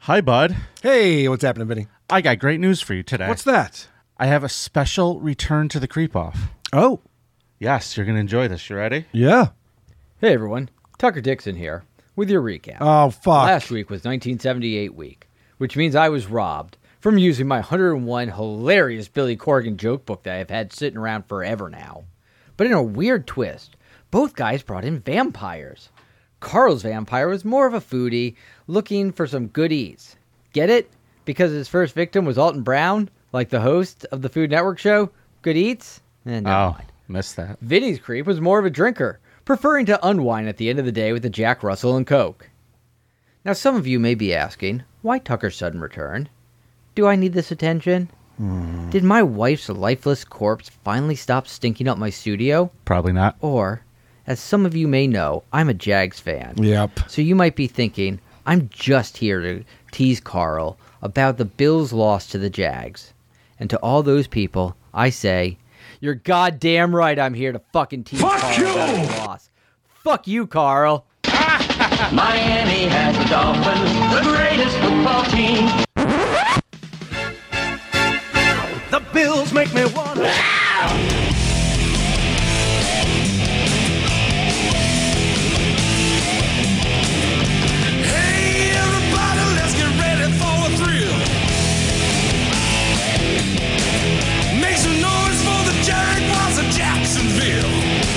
Hi, bud. Hey, what's happening, Vinny? I got great news for you today. What's that? I have a special return to the Creep Off. Oh. Yes, you're going to enjoy this. You ready? Yeah. Hey everyone, Tucker Dixon here with your recap. Oh, fuck. Last week was 1978 week, which means I was robbed from using my 101 hilarious Billy Corgan joke book that I've had sitting around forever now. But in a weird twist, both guys brought in vampires. Carl's vampire was more of a foodie, looking for some good eats. Get it? Because his first victim was Alton Brown, like the host of the Food Network show, Good Eats? Never mind. Missed that. Vinny's creep was more of a drinker, preferring to unwind at the end of the day with a Jack Russell and Coke. Now some of you may be asking, why Tucker's sudden return? Do I need this attention? Did my wife's lifeless corpse finally stop stinking up my studio? Probably not. Or, as some of you may know, I'm a Jags fan. Yep. So you might be thinking, I'm just here to tease Carl about the Bills' loss to the Jags. And to all those people, I say, you're goddamn right I'm here to fucking tease Carl about his loss. Fuck you, Carl. Miami has the Dolphins, the greatest football team. The Bills make me wanna. Hey, everybody, let's get ready for a thrill. Make some noise for the Jaguars of Jacksonville.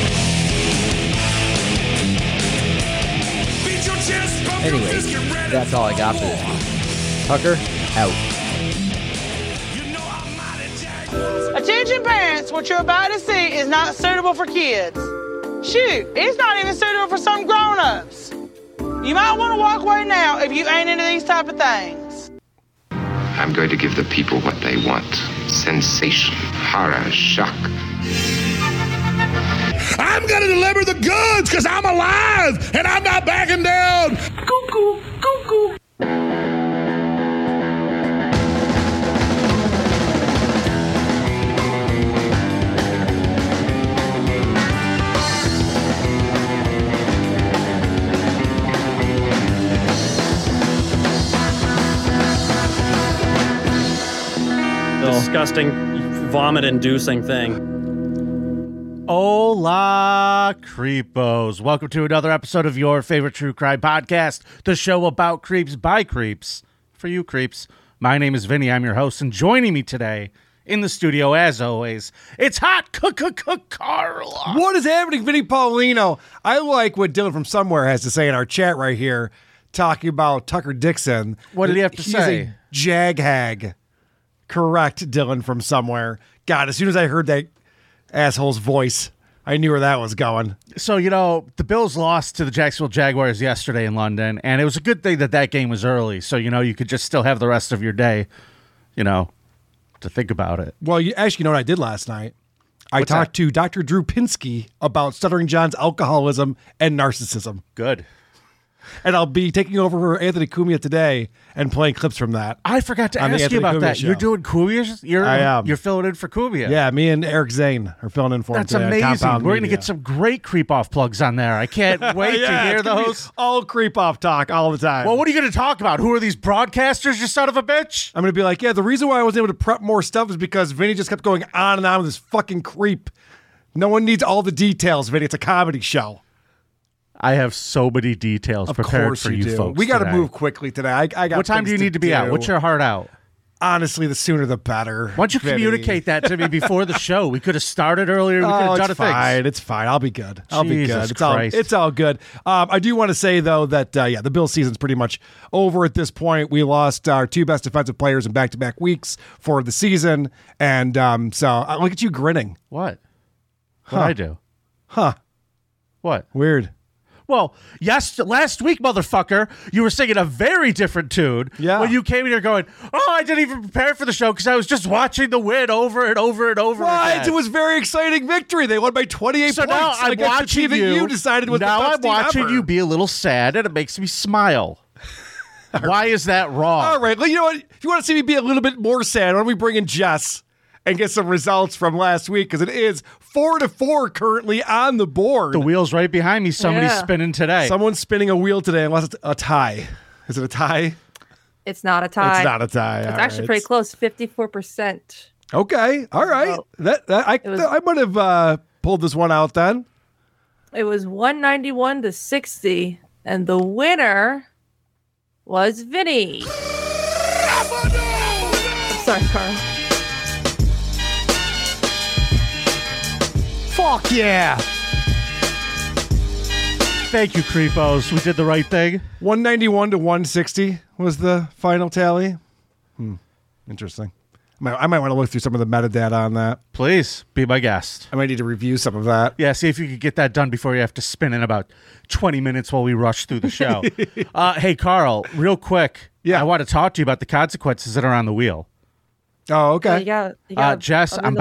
Beat your chest, pump your Anyways, fist, get ready that's all I got for this week. Tucker, out. You know I'm mighty Jaguars. Attention parents, what you're about to see is not suitable for kids. Shoot, it's not even suitable for some grown-ups. You might want to walk away now if you ain't into these type of things. I'm going to give the people what they want. Sensation, horror, shock. I'm gonna deliver the goods because I'm alive and I'm not backing down. Cuckoo, cuckoo. Disgusting, vomit-inducing thing. Hola, creepos. Welcome to another episode of your favorite true crime podcast, the show about creeps by creeps, for you creeps. My name is Vinny. I'm your host, and joining me today in the studio, as always, it's Hot Carla. What is happening, Vinny Paulino? I like what Dylan from Somewhere has to say in our chat right here, talking about Tucker Dixon. What did he have to He's say? A jag hag. Correct, Dylan from Somewhere. God, as soon as I heard that asshole's voice, I knew where that was going. So, you know, the Bills lost to the Jacksonville Jaguars yesterday in London, and it was a good thing that that game was early. So, you know, you could just still have the rest of your day, you know, to think about it. Well, you know what I did last night? I talked to Dr. Drew Pinsky about Stuttering John's alcoholism and narcissism. Good. And I'll be taking over for Anthony Cumia today and playing clips from that. I forgot to On the ask you Anthony about Cumia that. show. You're doing Cumia's? I am. You're filling in for Cumia. Yeah, me and Eric Zane are filling in for That's him today. amazing. Compound We're going to Media. get some great creep-off plugs on there. I can't wait to hear it's gonna be those. all creep off talk all the time. Well, what are you going to talk about? Who are these broadcasters, you son of a bitch? I'm going to be like, yeah, the reason why I wasn't able to prep more stuff is because Vinny just kept going on and on with this fucking creep. No one needs all the details, Vinny. It's a comedy show. I have so many details Of prepared course for you do. folks We got to today. move quickly today. I got. What time do you things need to be out? do. What's your heart out? Honestly, the sooner the better. Why don't you Vinny. communicate that to me before the show? We could have started earlier. We could Oh, have done it's a thing. fine. It's fine. I'll be good. I'll be Jesus good. Christ. It's all good. I do want to say, though, that, the Bills season's pretty much over at this point. We lost our two best defensive players in back-to-back weeks for the season. And so look at you grinning. What? What'd I do? Huh. What? Weird. Well, yes, last week, motherfucker, you were singing a very different tune. Yeah. When you came in here going, oh, I didn't even prepare for the show because I was just watching the win over and over and over What? again. It was a very exciting victory. They won by 28 So points. now I'm against the watching team that you decided was now the best I'm team watching ever. you be a little sad, and it makes me smile. Why is that wrong? All right. Well, you know what? If you want to see me be a little bit more sad, why don't we bring in Jess and get some results from last week? Because it is 4-4 currently on the board. The wheel's right behind me. Somebody's Yeah. spinning today. Someone's spinning a wheel today, unless it's a tie. Is it a tie? It's not a tie. It's not a tie. It's All actually right. pretty close, 54%. Okay. All right. I might have pulled this one out then. It was 191 to 60, and the winner was Vinny. Sorry, Carl. Fuck yeah. Thank you, creepos. We did the right thing. 191 to 160 was the final tally. Interesting. I might want to look through some of the metadata on that. Please be my guest. I might need to review some of that. Yeah, see if you could get that done before you have to spin in about 20 minutes while we rush through the show. Hey, Carl, real quick. Yeah. I want to talk to you about the consequences that are on the wheel. Oh, okay. You got Jess, I'm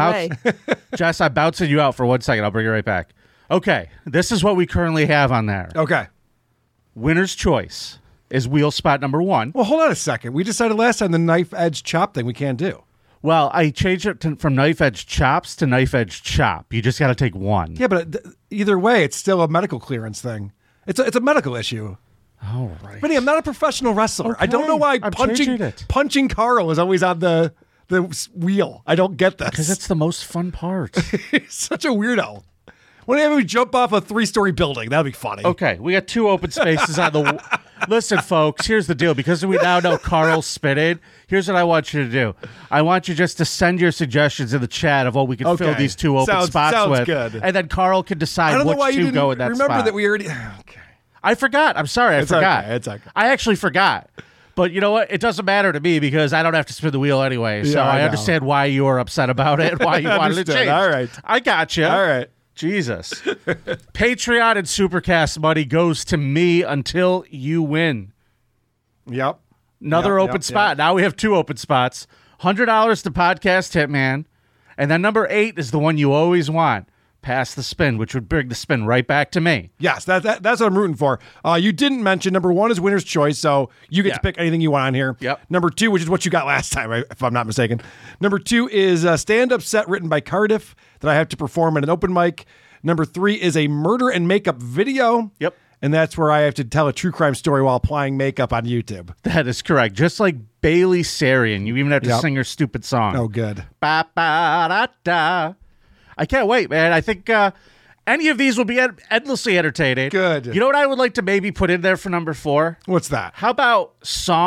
bouncing you out for 1 second. I'll bring you right back. Okay, this is what we currently have on there. Okay. Winner's choice is wheel spot number 1. Well, hold on a second. We decided last time the knife edge chop thing we can't do. Well, I changed it from knife edge chops to knife edge chop. You just got to take one. Yeah, but either way, it's still a medical clearance thing. It's a medical issue. All right. Vinny, I'm not a professional wrestler. Okay, I don't know why I'm changing it. punching Carl is always on the wheel. I don't get this. Because it's the most fun part. He's such a weirdo. Why don't we jump off a 3-story building? That'd be funny. Okay, we got 2 open spaces on the... Listen, folks, here's the deal. Because we now know Carl's spitted, here's what I want you to do. I want you just to send your suggestions in the chat of what we can fill these 2 open spots sounds with. good. And then Carl can I decide don't know which why you 2 didn't go in that remember spot. that we already... Okay. I forgot. I'm sorry. I forgot. Okay, it's okay. I actually forgot. But you know what? It doesn't matter to me because I don't have to spin the wheel anyway. So Yeah, I I know. understand why you were upset about it, why you wanted to Understood. change. All right. I got you. All right. Jesus. Patreon and Supercast money goes to me until you win. Yep. Another Yep, open yep, spot. yep. Now we have 2 open spots. $100 to Podcast Hitman. And then number 8 is the one you always want. Pass the spin, which would bring the spin right back to me. Yes, that's what I'm rooting for. You didn't mention number 1 is winner's choice, so you get to pick anything you want on here. Yep. Number 2, which is what you got last time, if I'm not mistaken. Number 2 is a stand-up set written by Cardiff that I have to perform at an open mic. Number 3 is a murder and makeup video. Yep. And that's where I have to tell a true crime story while applying makeup on YouTube. That is correct. Just like Bailey Sarian. You even have to Yep. sing her stupid song. Oh, good. Ba, ba, da, da. I can't wait, man. I think any of these will be endlessly entertaining. Good. You know what I would like to maybe put in there for number 4? What's that? How about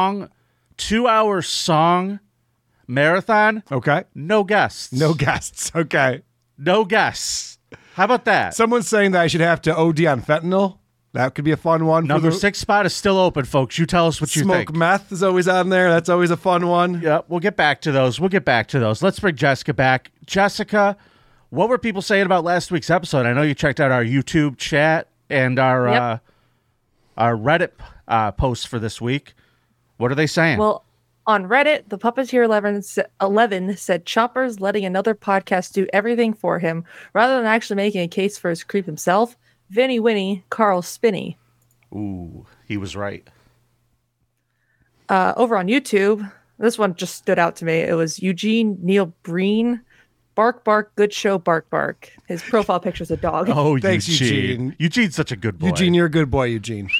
2-hour song marathon? Okay. No guests. No guests. Okay. No guests. How about that? Someone's saying that I should have to OD on fentanyl. That could be a fun one. Number for the 6 spot is still open, folks. You tell us what you Smoke think. meth is always on there. That's always a fun one. Yep, we'll get back to those. Let's bring Jessica back. Jessica, what were people saying about last week's episode? I know you checked out our YouTube chat and our Reddit posts for this week. What are they saying? Well, on Reddit, the Puppeteer 11 said Chopper's letting another podcast do everything for him rather than actually making a case for his creep himself. Vinny Winnie, Carl Spinney. Ooh, he was right. Over on YouTube, this one just stood out to me. It was Eugene Neil Breen. Bark, bark, good show, bark, bark. His profile picture is a dog. Oh, Thanks, Eugene. Eugene. Eugene's such a good boy. Eugene, you're a good boy, Eugene.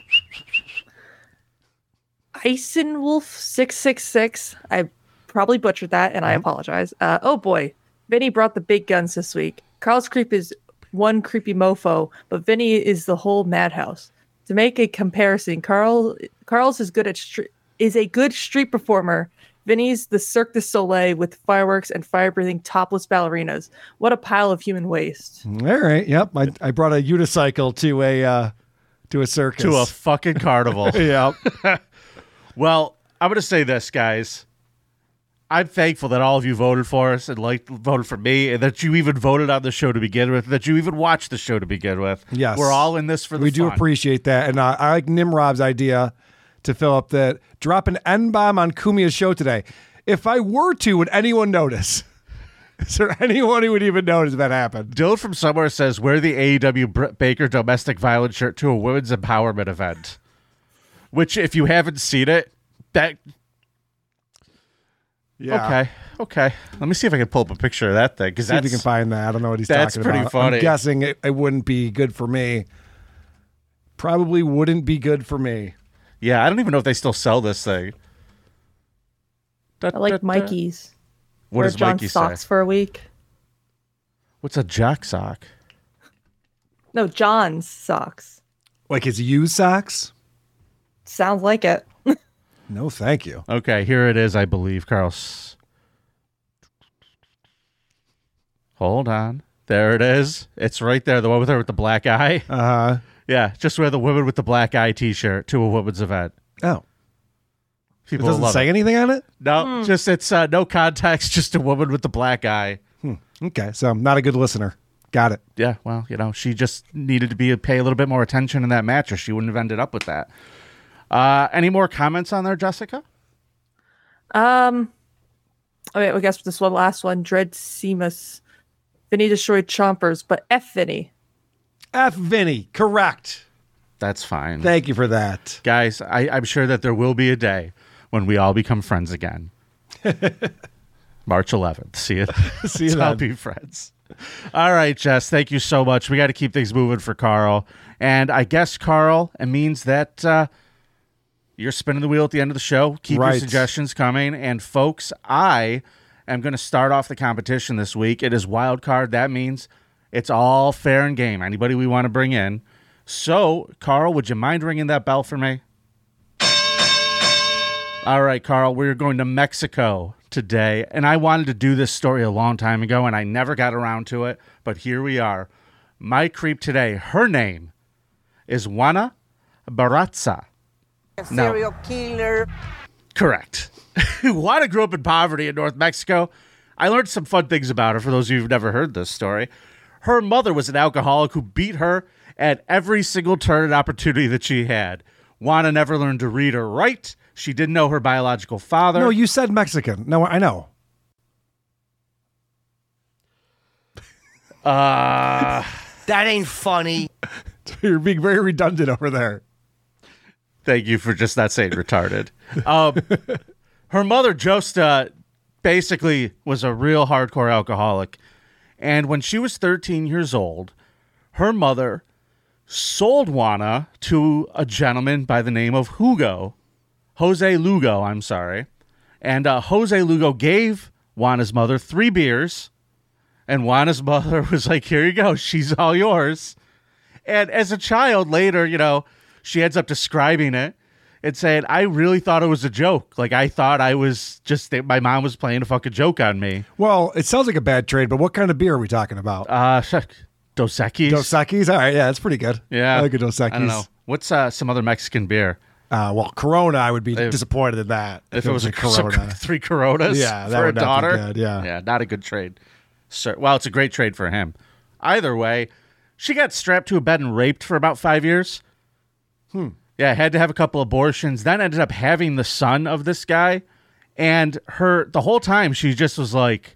Eisenwolf666. I probably butchered that, and I apologize. Oh boy, Vinny brought the big guns this week. Carl's creep is one creepy mofo, but Vinny is the whole madhouse. To make a comparison, Carl's is a good street performer. Vinny's the Cirque du Soleil with fireworks and fire-breathing topless ballerinas. What a pile of human waste. All right. Yep. I brought a unicycle to a circus. To a fucking carnival. Yep. Well, I'm going to say this, guys. I'm thankful that all of you voted for us and voted for me, and that you even voted on the show to begin with, that you even watched the show to begin with. Yes. We're all in this for the We do fun. appreciate that. And I like Nimrod's idea to fill up that drop an N-bomb on Kumia's show today. If I were to, would anyone notice? Is there anyone who would even notice that happened? Dylan from somewhere says, wear the AEW Britt Baker domestic violence shirt to a women's empowerment event. Which, if you haven't seen it, that... Yeah. Okay. Let me see if I can pull up a picture of that thing. See if you can find that. I don't know what he's That's talking pretty about. funny. I'm guessing it wouldn't be good for me. Probably wouldn't be good for me. Yeah, I don't even know if they still sell this thing. I like Mikey's. What Wear does John's Mikey socks say? for a week. What's a jock sock? No, John's socks. Like his used socks? Sounds like it. No, thank you. Okay, here it is, I believe, Carl. Hold on. There it is. It's right there, the one with her with the black eye. Uh-huh. Yeah, just wear the woman with the black eye t-shirt to a women's event. Oh. People It doesn't love say it. anything on it? No, just it's no context, just a woman with the black eye. Okay, so I'm not a good listener. Got it. Yeah, well, she just needed to pay a little bit more attention in that match, or she wouldn't have ended up with that. Any more comments on there, Jessica? I guess this one last one. Dread Seamus. Vinny destroyed Chompers, but F Vinny. F Vinny, correct. That's fine. Thank you for that. Guys, I'm sure that there will be a day when we all become friends again. March 11th. See you. See you I'll then. be friends. All right, Jess. Thank you so much. We got to keep things moving for Carl. And I guess, Carl, it means that you're spinning the wheel at the end of the show. Keep your Right. suggestions coming. And, folks, I am going to start off the competition this week. It is wild card. That means it's all fair and game. Anybody we want to bring in. So, Carl, would you mind ringing that bell for me? All right, Carl, we're going to Mexico today. And I wanted to do this story a long time ago, and I never got around to it. But here we are. My creep today, her name is Juana Barraza. Serial killer. Correct. Juana grew up in poverty in North Mexico. I learned some fun things about her, for those of you who've never heard this story. Her mother was an alcoholic who beat her at every single turn and opportunity that she had. Juana never learned to read or write. She didn't know her biological father. No, you said Mexican. No, I know. That ain't funny. You're being very redundant over there. Thank you for just not saying retarded. Her mother, Josta, basically was a real hardcore alcoholic. And when she was 13 years old, her mother sold Juana to a gentleman by the name of Jose Lugo, I'm sorry. And Jose Lugo gave Juana's mother 3 beers. And Juana's mother was like, here you go. She's all yours. And as a child later, she ends up describing it and saying, I really thought it was a joke. Like, I thought I was my mom was playing a fucking joke on me. Well, it sounds like a bad trade, but what kind of beer are we talking about? Dos Equis. Dos Equis? All right, yeah, that's pretty good. Yeah. I like a Dos Equis. I don't know. What's some other Mexican beer? Well, Corona, I would be disappointed in that. If it was a Corona. 3 Coronas Yeah, that for a would not be daughter? good, yeah. Yeah, not a good trade. Well, it's a great trade for him. Either way, she got strapped to a bed and raped for about 5 years. Yeah, had to have a couple abortions, then ended up having the son of this guy. And the whole time, she just was like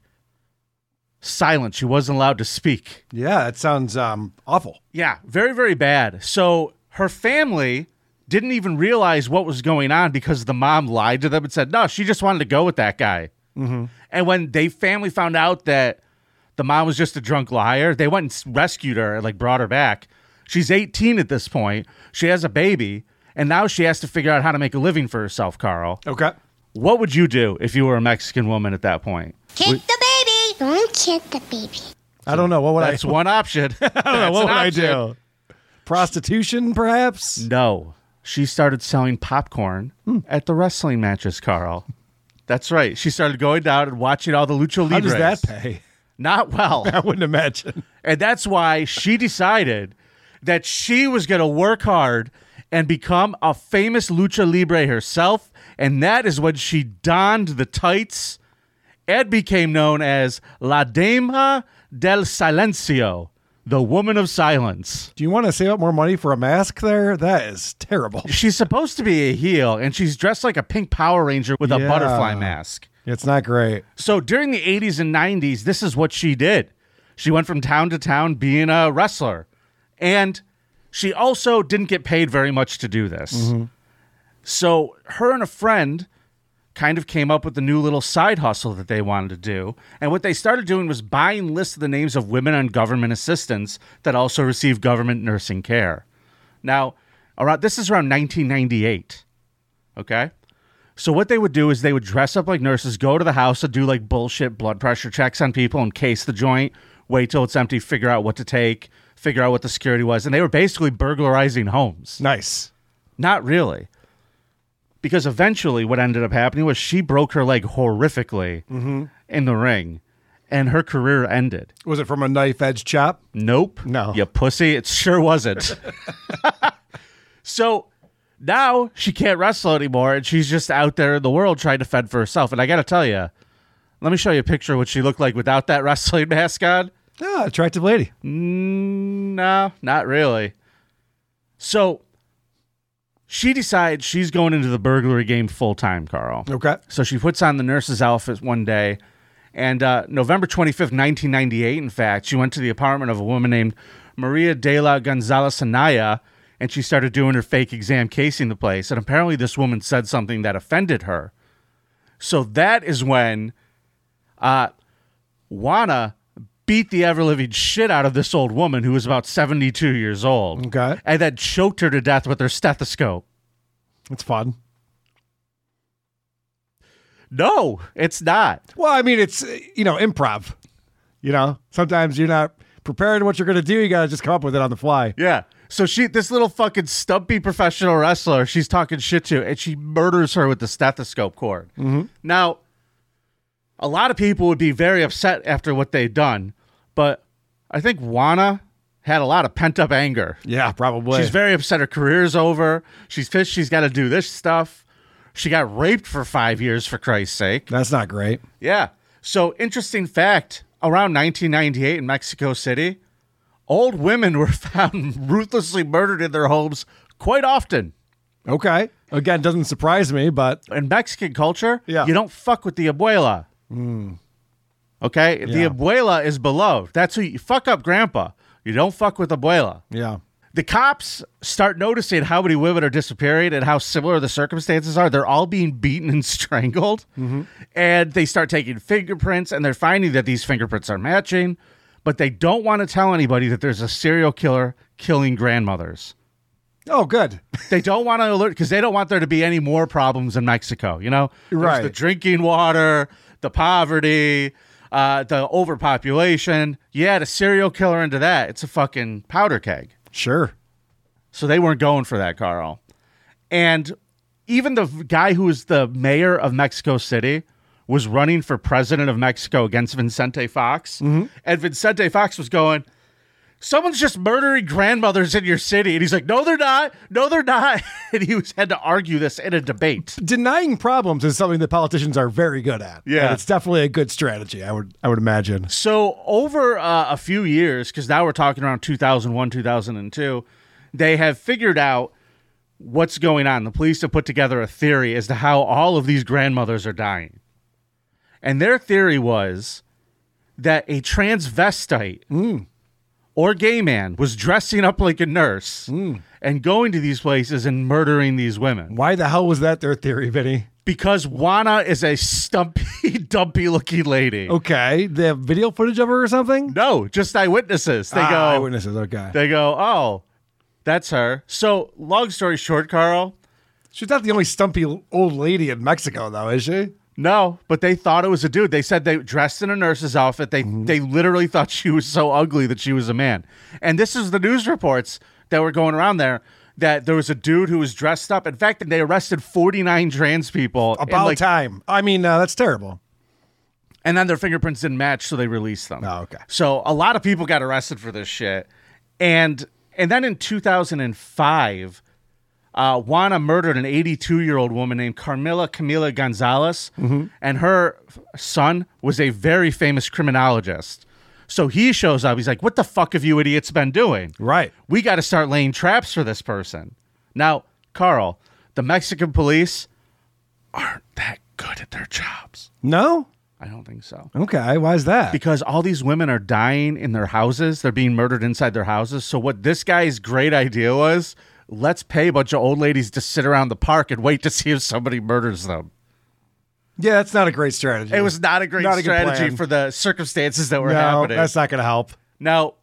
silent. She wasn't allowed to speak. Yeah, that sounds awful. Yeah, very, very bad. So her family didn't even realize what was going on because the mom lied to them and said, no, she just wanted to go with that guy. Mm-hmm. And when family found out that the mom was just a drunk liar, they went and rescued her and brought her back. She's 18 at this point. She has a baby, and now she has to figure out how to make a living for herself, Carl. Okay. What would you do if you were a Mexican woman at that point? Kick the baby. Don't kick the baby. I don't know. What would That's one option. I don't know. What would I do? Prostitution, perhaps? No. She started selling popcorn at the wrestling matches, Carl. That's right. She started going down and watching all the Lucha Libres. How does that pay? Not well. I wouldn't imagine. And that's why she decided that she was going to work hard and become a famous Lucha Libre herself. And that is when she donned the tights and became known as La Dama del Silencio, the Woman of Silence. Do you want to save up more money for a mask there? That is terrible. She's supposed to be a heel, and she's dressed like a pink Power Ranger with a Yeah. butterfly mask. It's not great. So during the 80s and 90s, this is what she did. She went from town to town being a wrestler. And she also didn't get paid very much to do this. Mm-hmm. So her and a friend kind of came up with a new little side hustle that they wanted to do. And what they started doing was buying lists of the names of women on government assistants that also receive government nursing care. Now, this is around 1998. Okay? So what they would do is they would dress up like nurses, go to the house and do like bullshit blood pressure checks on people, encase the joint, wait till it's empty, figure out what to take, figure out what the security was. And they were basically burglarizing homes. Nice. Not really. Because eventually what ended up happening was she broke her leg horrifically in the ring, and her career ended. Was it from a knife edge chop? Nope. No. You pussy. It sure wasn't. So now she can't wrestle anymore, and she's just out there in the world trying to fend for herself. And I got to tell you, let me show you a picture of what she looked like without that wrestling mask on. Ah, attractive lady. No, not really. So she decides she's going into the burglary game full time, Carl. Okay. So she puts on the nurse's outfit one day, and November 25th, 1998, in fact, she went to the apartment of a woman named Maria de la Gonzalez Anaya, and she started doing her fake exam, casing the place. And apparently this woman said something that offended her. So that is when Juana beat the ever-living shit out of this old woman who was about 72 years old. Okay. And then choked her to death with her stethoscope. It's fun. No, it's not. Well, I mean, it's, improv. Sometimes you're not prepared what you're going to do. You got to just come up with it on the fly. Yeah. So this little fucking stumpy professional wrestler, she's talking shit to, and she murders her with the stethoscope cord. Mm-hmm. Now, a lot of people would be very upset after what they'd done, but I think Juana had a lot of pent-up anger. Yeah, probably. She's very upset her career's over. She's pissed she's got to do this stuff. She got raped for 5 years, for Christ's sake. That's not great. Yeah. So, interesting fact, around 1998 in Mexico City, old women were found ruthlessly murdered in their homes quite often. Okay. Again, doesn't surprise me, but... In Mexican culture, Yeah. you don't fuck with the abuela. Okay? Yeah. The abuela is beloved. That's who you fuck up grandpa. You don't fuck with abuela. Yeah. The cops start noticing how many women are disappearing and how similar the circumstances are. They're all being beaten and strangled. And they start taking fingerprints, and they're finding that these fingerprints are matching, but they don't want to tell anybody that there's a serial killer killing grandmothers. Oh, good. They don't want to alert, because they don't want there to be any more problems in Mexico. There's Right. the drinking water, the poverty, the overpopulation. You add a serial killer into that, it's a fucking powder keg. Sure. So they weren't going for that, Carl. And even the guy who was the mayor of Mexico City was running for president of Mexico against Vicente Fox. And Vicente Fox was going, someone's just murdering grandmothers in your city. And he's like, no, they're not. No, they're not. And he had to argue this in a debate. Denying problems is something that politicians are very good at. Yeah. And it's definitely a good strategy, I would imagine. So over a few years, because now we're talking around 2001, 2002, they have figured out what's going on. The police have put together a theory as to how all of these grandmothers are dying. And their theory was that a transvestite or gay man was dressing up like a nurse and going to these places and murdering these women. Why the hell was that their theory, Vinny? Because Juana is a stumpy, dumpy looking lady. Okay. They have video footage of her or something? No, just eyewitnesses. They go, eyewitnesses, okay. They go, oh, that's her. So, long story short, Carl. She's not the only stumpy old lady in Mexico, though, is she? No, but they thought it was a dude. They said they dressed in a nurse's outfit. They literally thought she was so ugly that she was a man. And this is the news reports that were going around there, that there was a dude who was dressed up. In fact, they arrested 49 trans people. About time. I mean, that's terrible. And then their fingerprints didn't match, so they released them. Oh, okay. So a lot of people got arrested for this shit. And then in 2005... Juana murdered an 82-year-old woman named Camila Gonzalez, and her son was a very famous criminologist. So he shows up. He's like, what the fuck have you idiots been doing? Right. We got to start laying traps for this person. Now, Carl, the Mexican police aren't that good at their jobs. No? I don't think so. Okay, why is that? Because all these women are dying in their houses. They're being murdered inside their houses. So what this guy's great idea was... let's pay a bunch of old ladies to sit around the park and wait to see if somebody murders them. Yeah, that's not a great strategy. It was not a great strategy for the circumstances that were happening. That's not going to help. Now,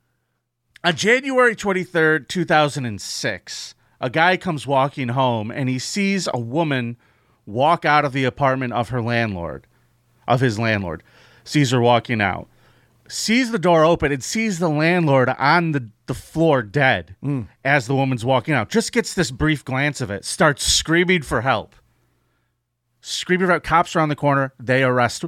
on January 23rd, 2006, a guy comes walking home and he sees a woman walk out of the apartment of his landlord, sees her walking out, sees the door open, and sees the landlord on the floor dead as the woman's walking out. Just gets this brief glance of it, starts screaming for help. Screaming about cops around the corner. They arrest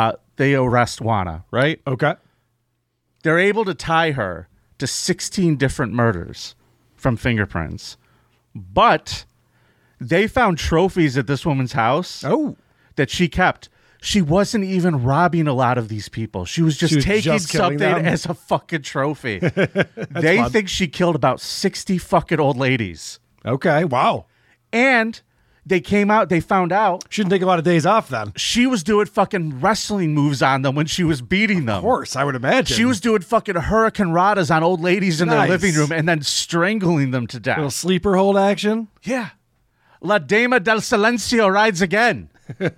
Juana, right? Okay. They're able to tie her to 16 different murders from fingerprints. But they found trophies at this woman's house that she kept. She wasn't even robbing a lot of these people. She was just taking something as a fucking trophy. They think she killed about 60 fucking old ladies. Okay, wow. And they came out, they found out. Shouldn't take a lot of days off then. She was doing fucking wrestling moves on them when she was beating them. Of course, I would imagine. She was doing fucking hurricane radas on old ladies in their living room and then strangling them to death. Little sleeper hold action? Yeah. La Dama del Silencio rides again.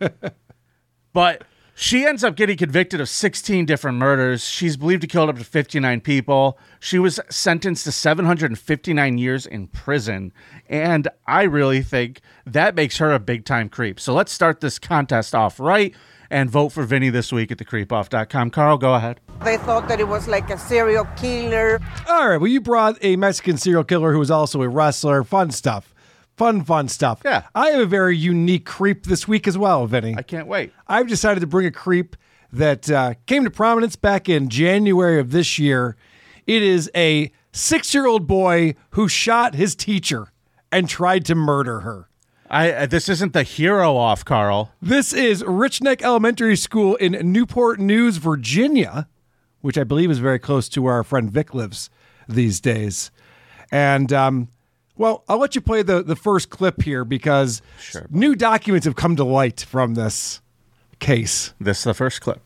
But she ends up getting convicted of 16 different murders. She's believed to kill up to 59 people. She was sentenced to 759 years in prison. And I really think that makes her a big-time creep. So let's start this contest off right and vote for Vinny this week at thecreepoff.com. Carl, go ahead. They thought that it was like a serial killer. All right, well, you brought a Mexican serial killer who was also a wrestler. Fun stuff. Fun stuff. Yeah. I have a very unique creep this week as well, Vinny. I can't wait. I've decided to bring a creep that came to prominence back in January of this year. It is a 6-year-old boy who shot his teacher and tried to murder her. This isn't the hero off, Carl. This is Rich Neck Elementary School in Newport News, Virginia, which I believe is very close to where our friend Vic lives these days. And, well, I'll let you play the first clip here because new documents have come to light from this case. This is the first clip.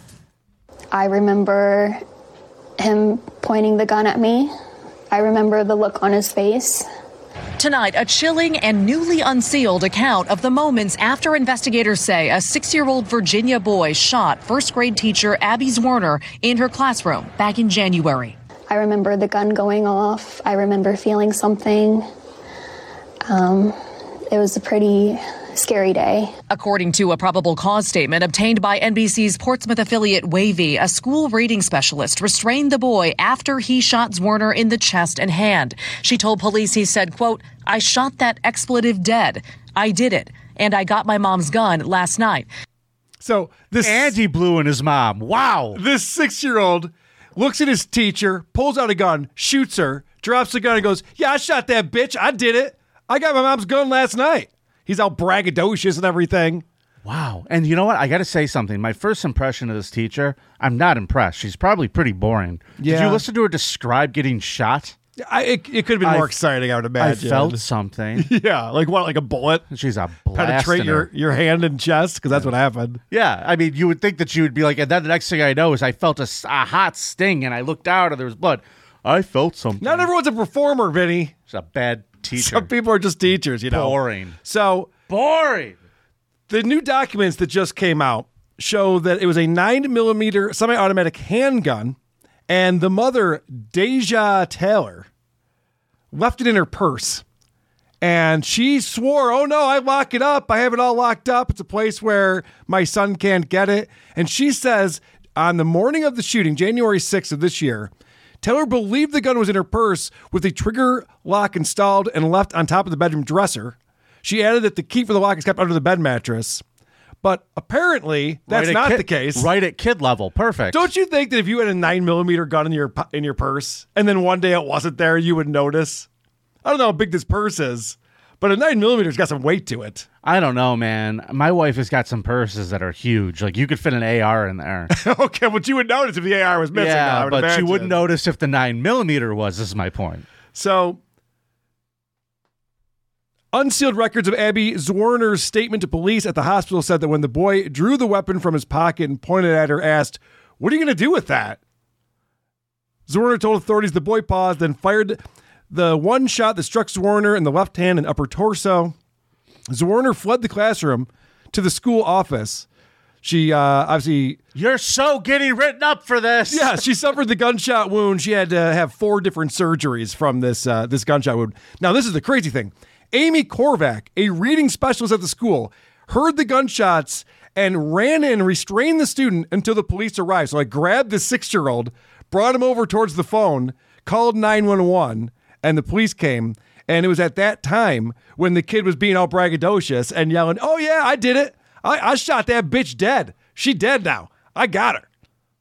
I remember him pointing the gun at me. I remember the look on his face. Tonight, a chilling and newly unsealed account of the moments after investigators say a 6-year-old Virginia boy shot first-grade teacher Abby Zwerner in her classroom back in January. I remember the gun going off. I remember feeling something. It was a pretty scary day. According to a probable cause statement obtained by NBC's Portsmouth affiliate Wavy, a school reading specialist restrained the boy after he shot Zwerner in the chest and hand. She told police he said, quote, "I shot that expletive dead. I did it. And I got my mom's gun last night." So this Andy blew in his mom. Wow. This 6-year-old looks at his teacher, pulls out a gun, shoots her, drops the gun and goes, "Yeah, I shot that bitch. I did it. I got my mom's gun last night." He's all braggadocious and everything. Wow. And you know what? I got to say something. My first impression of this teacher, I'm not impressed. She's probably pretty boring. Yeah. Did you listen to her describe getting shot? It could have been more exciting, I would imagine. I felt something. Yeah, like what? Like a bullet? She's a blast. Penetrate your hand and chest? Because that's what happened. Yeah. I mean, you would think that she would be like, and then the next thing I know is I felt a hot sting and I looked out and there was blood. I felt something. Not everyone's a performer, Vinny. She's a bad teacher. Some people are just teachers, you know. Boring. So boring. The new documents that just came out show that it was a 9mm semi-automatic handgun, and the mother, Deja Taylor, left it in her purse. And she swore, "Oh no, I lock it up. I have it all locked up. It's a place where my son can't get it." And she says on the morning of the shooting, January 6th of this year, Taylor believed the gun was in her purse with the trigger lock installed and left on top of the bedroom dresser. She added that the key for the lock is kept under the bed mattress. But apparently, that's not the case. Right at kid level. Perfect. Don't you think that if you had a 9mm gun in your purse, and then one day it wasn't there, you would notice? I don't know how big this purse is, but a 9mm's got some weight to it. I don't know, man. My wife has got some purses that are huge. Like, you could fit an AR in there. Okay, but you would notice if the AR was missing. Yeah, but imagine. you wouldn't notice if the 9mm was. This is my point. So, unsealed records of Abby Zwerner's statement to police at the hospital said that when the boy drew the weapon from his pocket and pointed at her, asked, "What are you going to do with that?" Zwerner told authorities the boy paused, then fired the one shot that struck Zwerner in the left hand and upper torso. Zwerner fled the classroom to the school office. She obviously... You're so getting written up for this. Yeah, she suffered the gunshot wound. She had to have 4 different surgeries from this gunshot wound. Now, this is the crazy thing. Amy Korvac, a reading specialist at the school, heard the gunshots, and ran in, restrained the student until the police arrived. So I grabbed the 6-year-old, brought him over towards the phone, called 911, and the police came. And it was at that time when the kid was being all braggadocious and yelling, "Oh yeah, I did it. I shot that bitch dead. She dead now. I got her."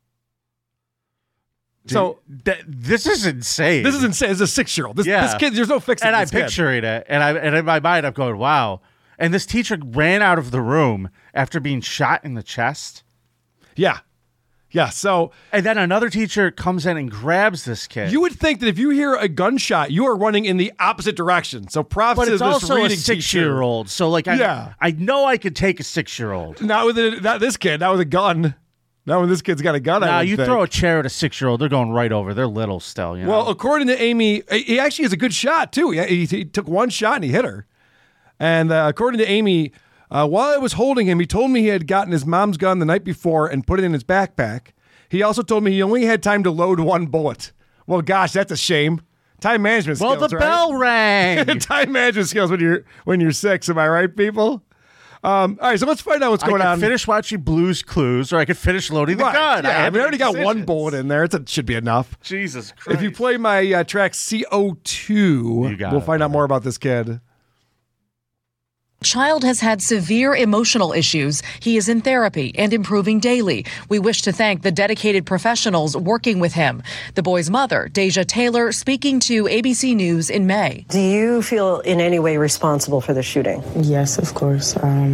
Dude, so this is insane. This is insane. It's a 6-year-old. This kid, there's no fixing. And I'm picturing it, and in my mind, I'm going, "Wow." And this teacher ran out of the room after being shot in the chest. Yeah. Yeah, so... And then another teacher comes in and grabs this kid. You would think that if you hear a gunshot, you are running in the opposite direction. So props to this reading teacher. But it's also a 6-year-old. So, like, I know I could take a 6-year-old. Not with this kid. Not with a gun. Not when this kid's got a gun. Nah, you throw a chair at a 6-year-old, they're going right over. They're little still, you know? Well, according to Amy, he actually has a good shot, too. He took one shot and he hit her. And according to Amy... while I was holding him, he told me he had gotten his mom's gun the night before and put it in his backpack. He also told me he only had time to load one bullet. Well, gosh, that's a shame. Time management skills, Well, the bell rang. Time management skills when you're 6, am I right, people? All right, so let's find out what's going on. I could finish watching Blue's Clues, or I could finish loading the gun. Yeah, I already got one bullet in there. It should be enough. Jesus Christ. If you play my track CO2, we'll find out more about this kid. Child has had severe emotional issues. He is in therapy and improving daily. We wish to thank the dedicated professionals working with him. The boy's mother, Deja Taylor, speaking to ABC News in May. Do you feel in any way responsible for the shooting? Yes, of course.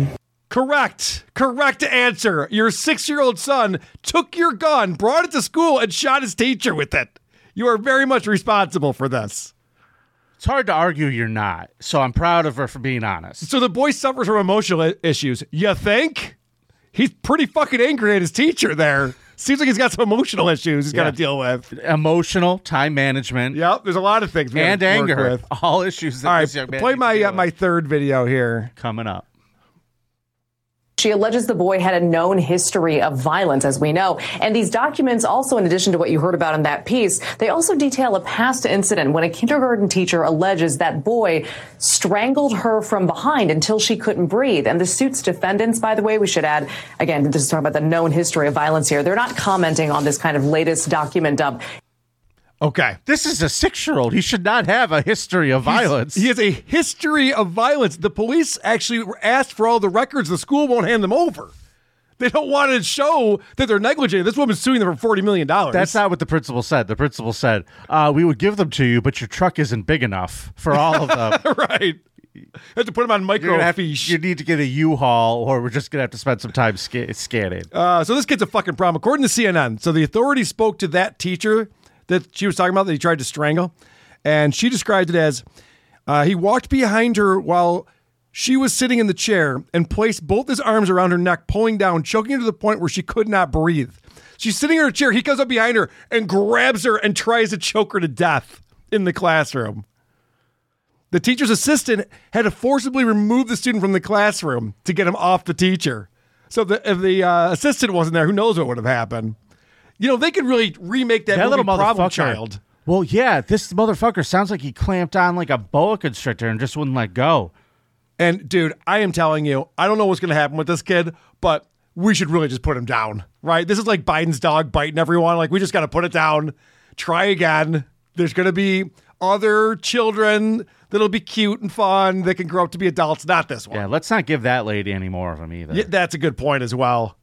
Correct answer. Your 6-year-old son took your gun, brought it to school, and shot his teacher with it. You are very much responsible for this. It's hard to argue you're not, so I'm proud of her for being honest. So the boy suffers from emotional issues. You think? He's pretty fucking angry at his teacher there. Seems like he's got some emotional issues he's got to deal with. Emotional, time management. Yep, there's a lot of things we and have to anger. Work with. All issues that this young man play my third video here. Coming up. She alleges the boy had a known history of violence, as we know. And these documents also, in addition to what you heard about in that piece, they also detail a past incident when a kindergarten teacher alleges that boy strangled her from behind until she couldn't breathe. And the suit's defendants, by the way, we should add, again, this is talking about the known history of violence here. They're not commenting on this kind of latest document dump. Okay. This is a 6-year-old. He should not have a history of violence. He has a history of violence. The police actually asked for all the records. The school won't hand them over. They don't want to show that they're negligent. This woman's suing them for $40 million. That's not what the principal said. The principal said, we would give them to you, but your truck isn't big enough for all of them. Right. You have to put them on microfiche. You need to get a U-Haul, or we're just going to have to spend some time scanning. So this kid's a fucking problem. According to CNN, so the authorities spoke to that teacher that she was talking about that he tried to strangle, and she described it as he walked behind her while she was sitting in the chair and placed both his arms around her neck, pulling down, choking her to the point where she could not breathe. She's sitting in her chair. He comes up behind her and grabs her and tries to choke her to death in the classroom. The teacher's assistant had to forcibly remove the student from the classroom to get him off the teacher. So if the assistant wasn't there, who knows what would have happened. You know, they could really remake that movie, little Problem Child. Well, yeah, this motherfucker sounds like he clamped on like a boa constrictor and just wouldn't let go. And, dude, I am telling you, I don't know what's going to happen with this kid, but we should really just put him down, right? This is like Biden's dog biting everyone. Like, we just got to put it down. Try again. There's going to be other children that'll be cute and fun that can grow up to be adults, not this one. Yeah, let's not give that lady any more of them either. Yeah, that's a good point as well.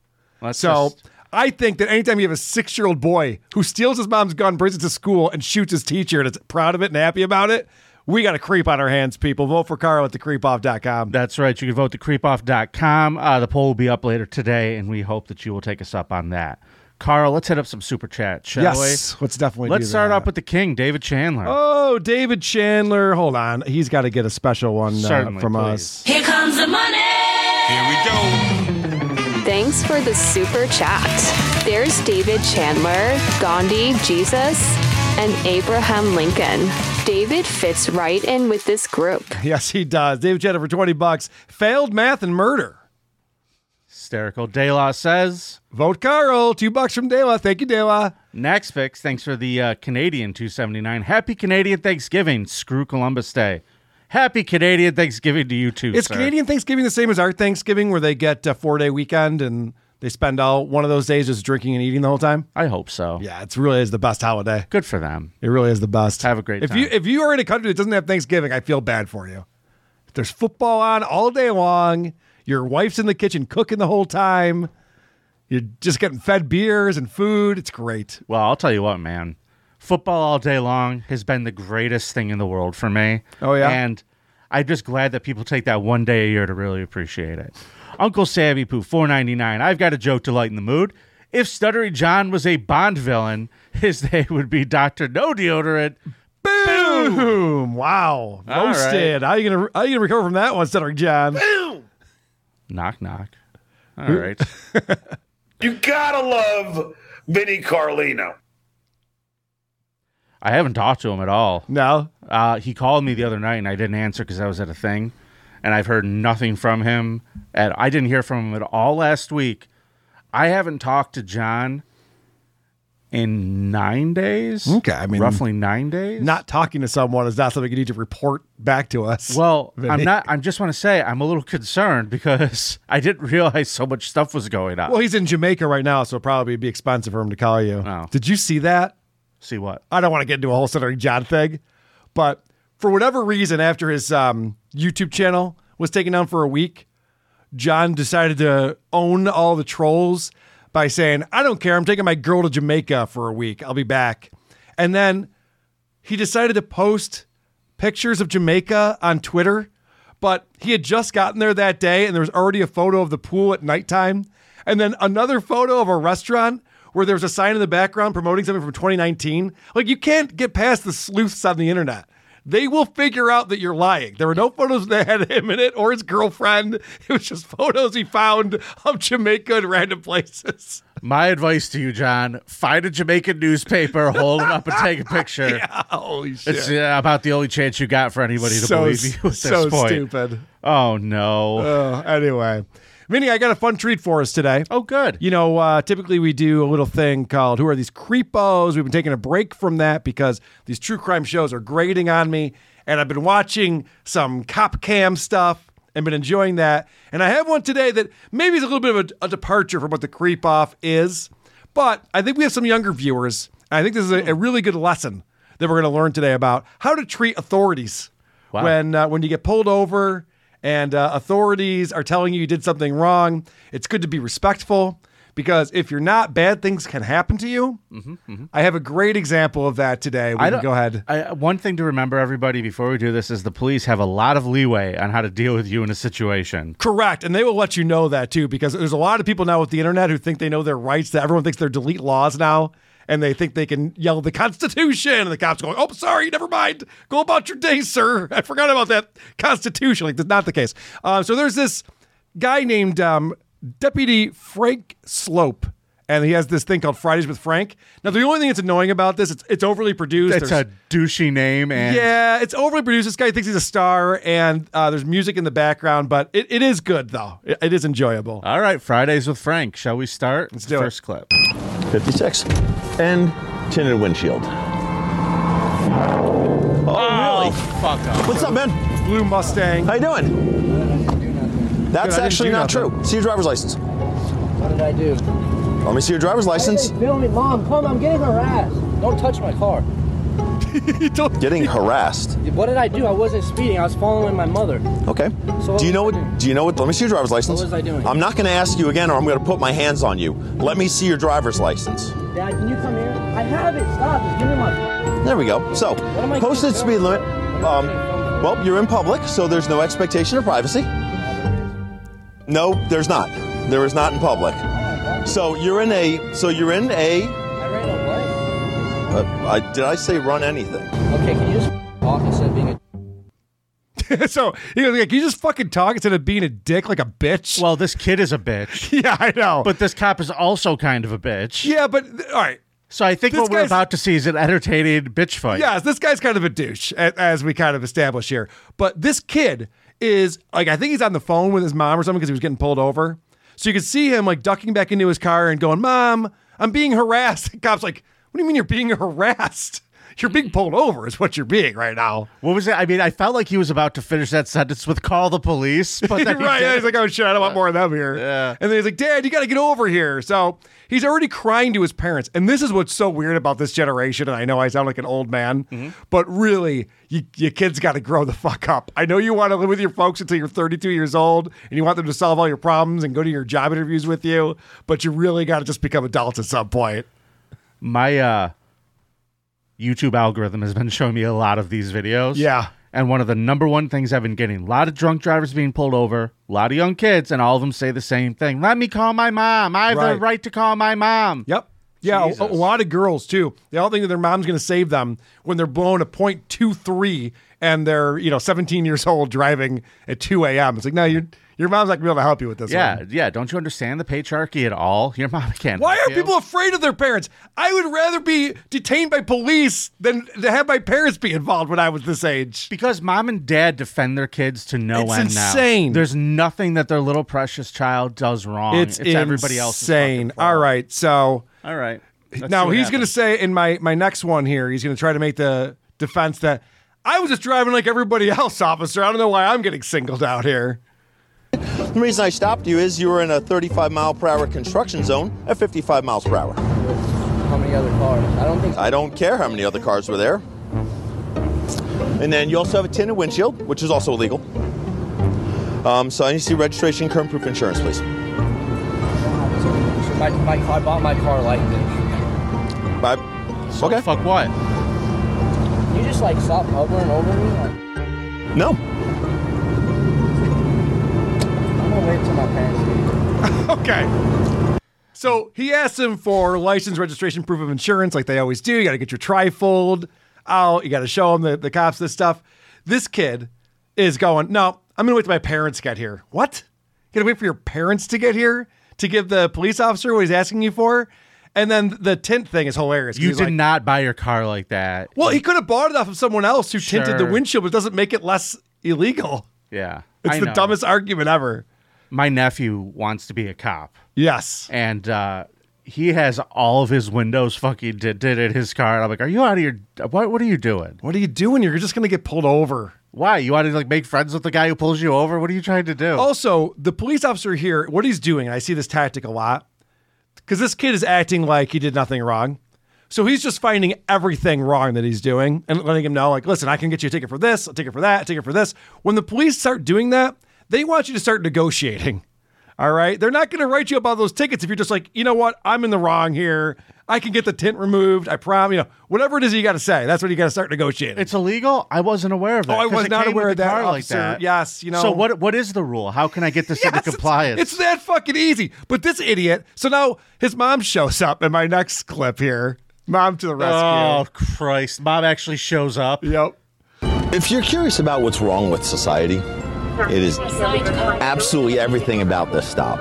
I think that anytime you have a 6-year-old boy who steals his mom's gun, brings it to school, and shoots his teacher and is proud of it and happy about it, we got a creep on our hands, people. Vote for Carl at thecreepoff.com. That's right. You can vote thecreepoff.com. The poll will be up later today, and we hope that you will take us up on that. Carl, let's hit up some super chat, shall we? Yes, let's definitely Let's start up with the king, David Chandler. Oh, David Chandler. Hold on. He's got to get a special one from us. Here comes the money. Here we go. Thanks for the super chat. There's David Chandler, Gandhi, Jesus, and Abraham Lincoln. David fits right in with this group. Yes, he does. David Chandler for $20. Failed math and murder. Hysterical. Dela says, vote Carl. $2 from Dela. Thank you, Dela. Next fix. Thanks for the Canadian $2.79. Happy Canadian Thanksgiving. Screw Columbus Day. Happy Canadian Thanksgiving to you too, Is sir. Canadian Thanksgiving the same as our Thanksgiving, where they get a 4-day weekend and they spend all one of those days just drinking and eating the whole time? I hope so. Yeah, it really is the best holiday. Good for them. It really is the best. Have a great If time. If you are in a country that doesn't have Thanksgiving, I feel bad for you. There's football on all day long. Your wife's in the kitchen cooking the whole time. You're just getting fed beers and food. It's great. Well, I'll tell you what, man. Football all day long has been the greatest thing in the world for me. Oh, yeah? And I'm just glad that people take that one day a year to really appreciate it. Uncle Sammy Poo, $4.99. I've got a joke to lighten the mood. If Stuttery John was a Bond villain, his name would be Dr. No Deodorant. Boom! Wow. All Roasted. right. How you gonna recover from that one, Stuttering John? Boom! Knock, knock. All right. You gotta love Vinny Carlino. I haven't talked to him at all. No? He called me the other night, and I didn't answer because I was at a thing. And I've heard nothing from him. I didn't hear from him at all last week. I haven't talked to John in 9 days. Okay, I mean, roughly 9 days. Not talking to someone is not something you need to report back to us. Well, Vinny. I just want to say I'm a little concerned because I didn't realize so much stuff was going on. Well, he's in Jamaica right now, so it'll probably be expensive for him to call you. Oh. Did you see that? See what? I don't want to get into a whole Stuttering John thing, but for whatever reason, after his YouTube channel was taken down for a week, John decided to own all the trolls by saying, I don't care, I'm taking my girl to Jamaica for a week. I'll be back. And then he decided to post pictures of Jamaica on Twitter, but he had just gotten there that day and there was already a photo of the pool at nighttime. And then another photo of a restaurant where there was a sign in the background promoting something from 2019. Like, you can't get past the sleuths on the internet. They will figure out that you're lying. There were no photos that had him in it or his girlfriend. It was just photos he found of Jamaica in random places. My advice to you, John, find a Jamaican newspaper, hold it up, and take a picture. Yeah, holy shit. It's about the only chance you got for anybody to believe you at this so point. Stupid. Oh, no. Anyway. Vinny, I got a fun treat for us today. Oh, good. You know, typically we do a little thing called Who Are These Creepos? We've been taking a break from that because these true crime shows are grating on me, and I've been watching some cop cam stuff and been enjoying that. And I have one today that maybe is a little bit of a departure from what the creep off is, but I think we have some younger viewers, and I think this is a really good lesson that we're going to learn today about how to treat authorities when you get pulled over and authorities are telling you did something wrong. It's good to be respectful because if you're not, bad things can happen to you. I have a great example of that today. Go ahead. One thing to remember, everybody, before we do this is the police have a lot of leeway on how to deal with you in a situation. Correct. And they will let you know that, too, because there's a lot of people now with the internet who think they know their rights, that everyone thinks they're delete laws now. And they think they can yell the Constitution, and the cops going, oh, sorry, never mind. Go about your day, sir. I forgot about that Constitution. Like, that's not the case. So there's this guy named Deputy Frank Slope, and he has this thing called Fridays with Frank. Now, the only thing that's annoying about this, it's overly produced. It's a douchey name. And yeah, it's overly produced. This guy thinks he's a star, and there's music in the background, but it is good, though. It is enjoyable. All right, Fridays with Frank. Shall we start? Let's do it. First clip. 56 and tinted windshield. Oh, really? Fuck off. What's up, man? Blue Mustang. How you doing? That's actually not true. See your driver's license. What did I do? Let me see your driver's license. Hey, film me, Mom. Come, I'm getting harassed. Don't touch my car. Getting harassed. What did I do? I wasn't speeding. I was following my mother. Okay. So do you know what? Let me see your driver's license. What was I doing? I'm not going to ask you again, or I'm going to put my hands on you. Let me see your driver's license. Dad, can you come here? I have it. Stop. Just give me my. There we go. So, posted speed limit. Well, you're in public, so there's no expectation of privacy. No, there's not. There is not in public. So you're in a. I ran a what? Did I say run anything? Okay, can you just talk instead of being a. So he goes, can you just fucking talk instead of being a dick like a bitch? Well, this kid is a bitch. Yeah, I know. But this cop is also kind of a bitch. Yeah, but all right. So I think what we're about to see is an entertaining bitch fight. Yes, this guy's kind of a douche, as we kind of establish here. But this kid is, like, I think he's on the phone with his mom or something because he was getting pulled over. So you could see him, like, ducking back into his car and going, Mom, I'm being harassed. The cop's like, what do you mean you're being harassed? You're being pulled over is what you're being right now. What was it? I mean, I felt like he was about to finish that sentence with "call the police," but then right. He's like, "Oh shit, I don't want more of them here." Yeah. And then he's like, "Dad, you got to get over here." So he's already crying to his parents, and this is what's so weird about this generation. And I know I sound like an old man, but really, your kids got to grow the fuck up. I know you want to live with your folks until you're 32 years old, and you want them to solve all your problems and go to your job interviews with you, but you really got to just become adults at some point. My YouTube algorithm has been showing me a lot of these videos. Yeah. And one of the number one things I've been getting, a lot of drunk drivers being pulled over, a lot of young kids, and all of them say the same thing. Let me call my mom. I have the right to call my mom. Yep. Yeah, a lot of girls, too. They all think that their mom's going to save them when they're blowing a .23 and they're, 17 years old driving at 2 a.m. It's like, no, your mom's not going to be able to help you with this one. Yeah. Don't you understand the patriarchy at all? Your mom can't. Why help are you. people afraid of their parents? I would rather be detained by police than to have my parents be involved when I was this age. Because mom and dad defend their kids to no It's end now. insane. There's nothing that their little precious child does wrong. It's everybody else's insane. fucking fault. All right, so... All right. Let's now, see what he's going to happens. say in my next one here, he's going to try to make the defense that I was just driving like everybody else, officer. I don't know why I'm getting singled out here. The reason I stopped you is you were in a 35 mile per hour construction zone at 55 miles per hour. How many other cars? I don't care how many other cars were there. And then you also have a tinted windshield, which is also illegal. So I need to see registration, current proof insurance, please. So I bought my car like this. Okay. Fuck what? Can you just stop hovering over me? No. I'm gonna wait till my parents leave. Okay. So he asked him for license, registration, proof of insurance, like they always do. You got to get your trifold out. You got to show them the cops this stuff. This kid is going, no, I'm going to wait till my parents get here. What? You got to wait for your parents to get here to give the police officer what he's asking you for? And then the tint thing is hilarious. You did not buy your car like that. Well, he could have bought it off of someone else who tinted the Sure. windshield, but it doesn't make it less illegal. Yeah. It's I the know. dumbest argument ever. My nephew wants to be a cop. Yes. And he has all of his windows fucking did in his car. And I'm like, are you out of your... What are you doing? What are you doing? You're just going to get pulled over. Why? You want to make friends with the guy who pulls you over? What are you trying to do? Also, the police officer here, what he's doing, and I see this tactic a lot, because this kid is acting like he did nothing wrong. So he's just finding everything wrong that he's doing and letting him know, like, listen, I can get you a ticket for this, a ticket for that, a ticket for this. When the police start doing that, they want you to start negotiating. All right? They're not going to write you up all those tickets if you're just like, you know what? I'm in the wrong here. I can get the tint removed. I promise. Whatever it is you got to say. That's when you got to start negotiating. It's illegal? I wasn't aware of that. Oh, I 'cause was it not came aware with of the that, car like officer. that. Yes, So what is the rule? How can I get this into compliance? It's that fucking easy. But this idiot, so now his mom shows up in my next clip here. Mom to the rescue. Oh, Christ. Mom actually shows up. Yep. If you're curious about what's wrong with society, it is absolutely everything about this stop.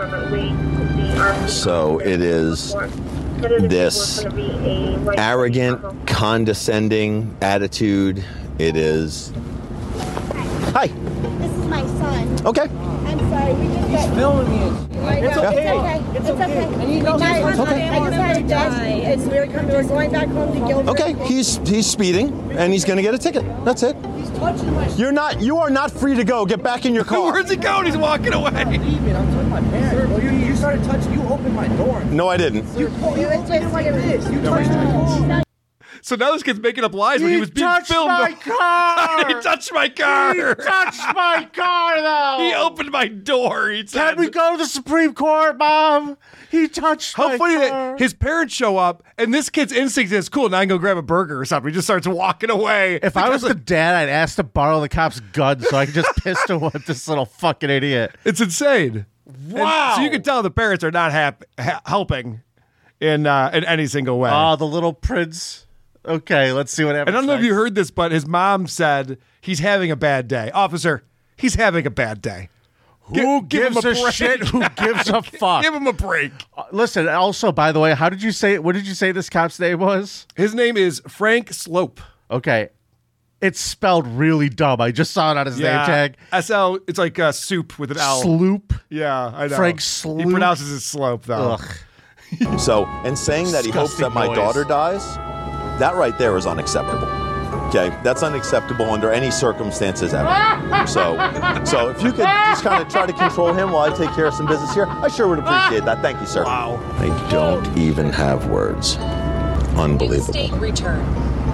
So it is this arrogant, condescending attitude. It is... Hi. This is my son. Okay. I'm sorry. We just got... filming me. It's okay. It's okay. And you know I this just had a desk because we're going back home to Gilbert. Okay, he's speeding, and he's going to get a ticket. That's it. He's touching my... You are not free to go. Get back in your car. Where's he going? He's walking away. I'm touching my parents. Well, you started touching... You opened my door. No, I didn't. You opened it like this. You touched me. So now this kid's making up lies when he was being filmed. My car! He touched my car. He touched my car, though! He opened my door. He said, Can we go to the Supreme Court, Mom? He touched how my funny car. that his parents show up and this kid's instinct is cool. Now I can go grab a burger or something. He just starts walking away. If I was the dad, I'd ask to borrow the cop's gun so I could just pistol whip this little fucking idiot. It's insane. Wow. And so you can tell the parents are not helping in any single way. Oh, the little prince. Okay, let's see what happens. And I don't know if next. you heard this, but his mom said he's having a bad day. Officer, he's having a bad day. Who Give him gives a a break. shit? Who gives a fuck? Give him a break. Listen, also, by the way, what did you say this cop's name was? His name is Frank Slope. Okay. It's spelled really dumb. I just saw it on his name tag. SL, it's like soup with an L. Sloop. Yeah, I know. Frank Sloop. He pronounces it slope, though. Ugh. So, and saying that he hopes that my Disgusting daughter noise. dies, That right there is unacceptable. Okay, that's unacceptable under any circumstances ever. So if you could just kind of try to control him while I take care of some business here, I sure would appreciate that. Thank you, sir. Wow. I don't even have words. Unbelievable. State return.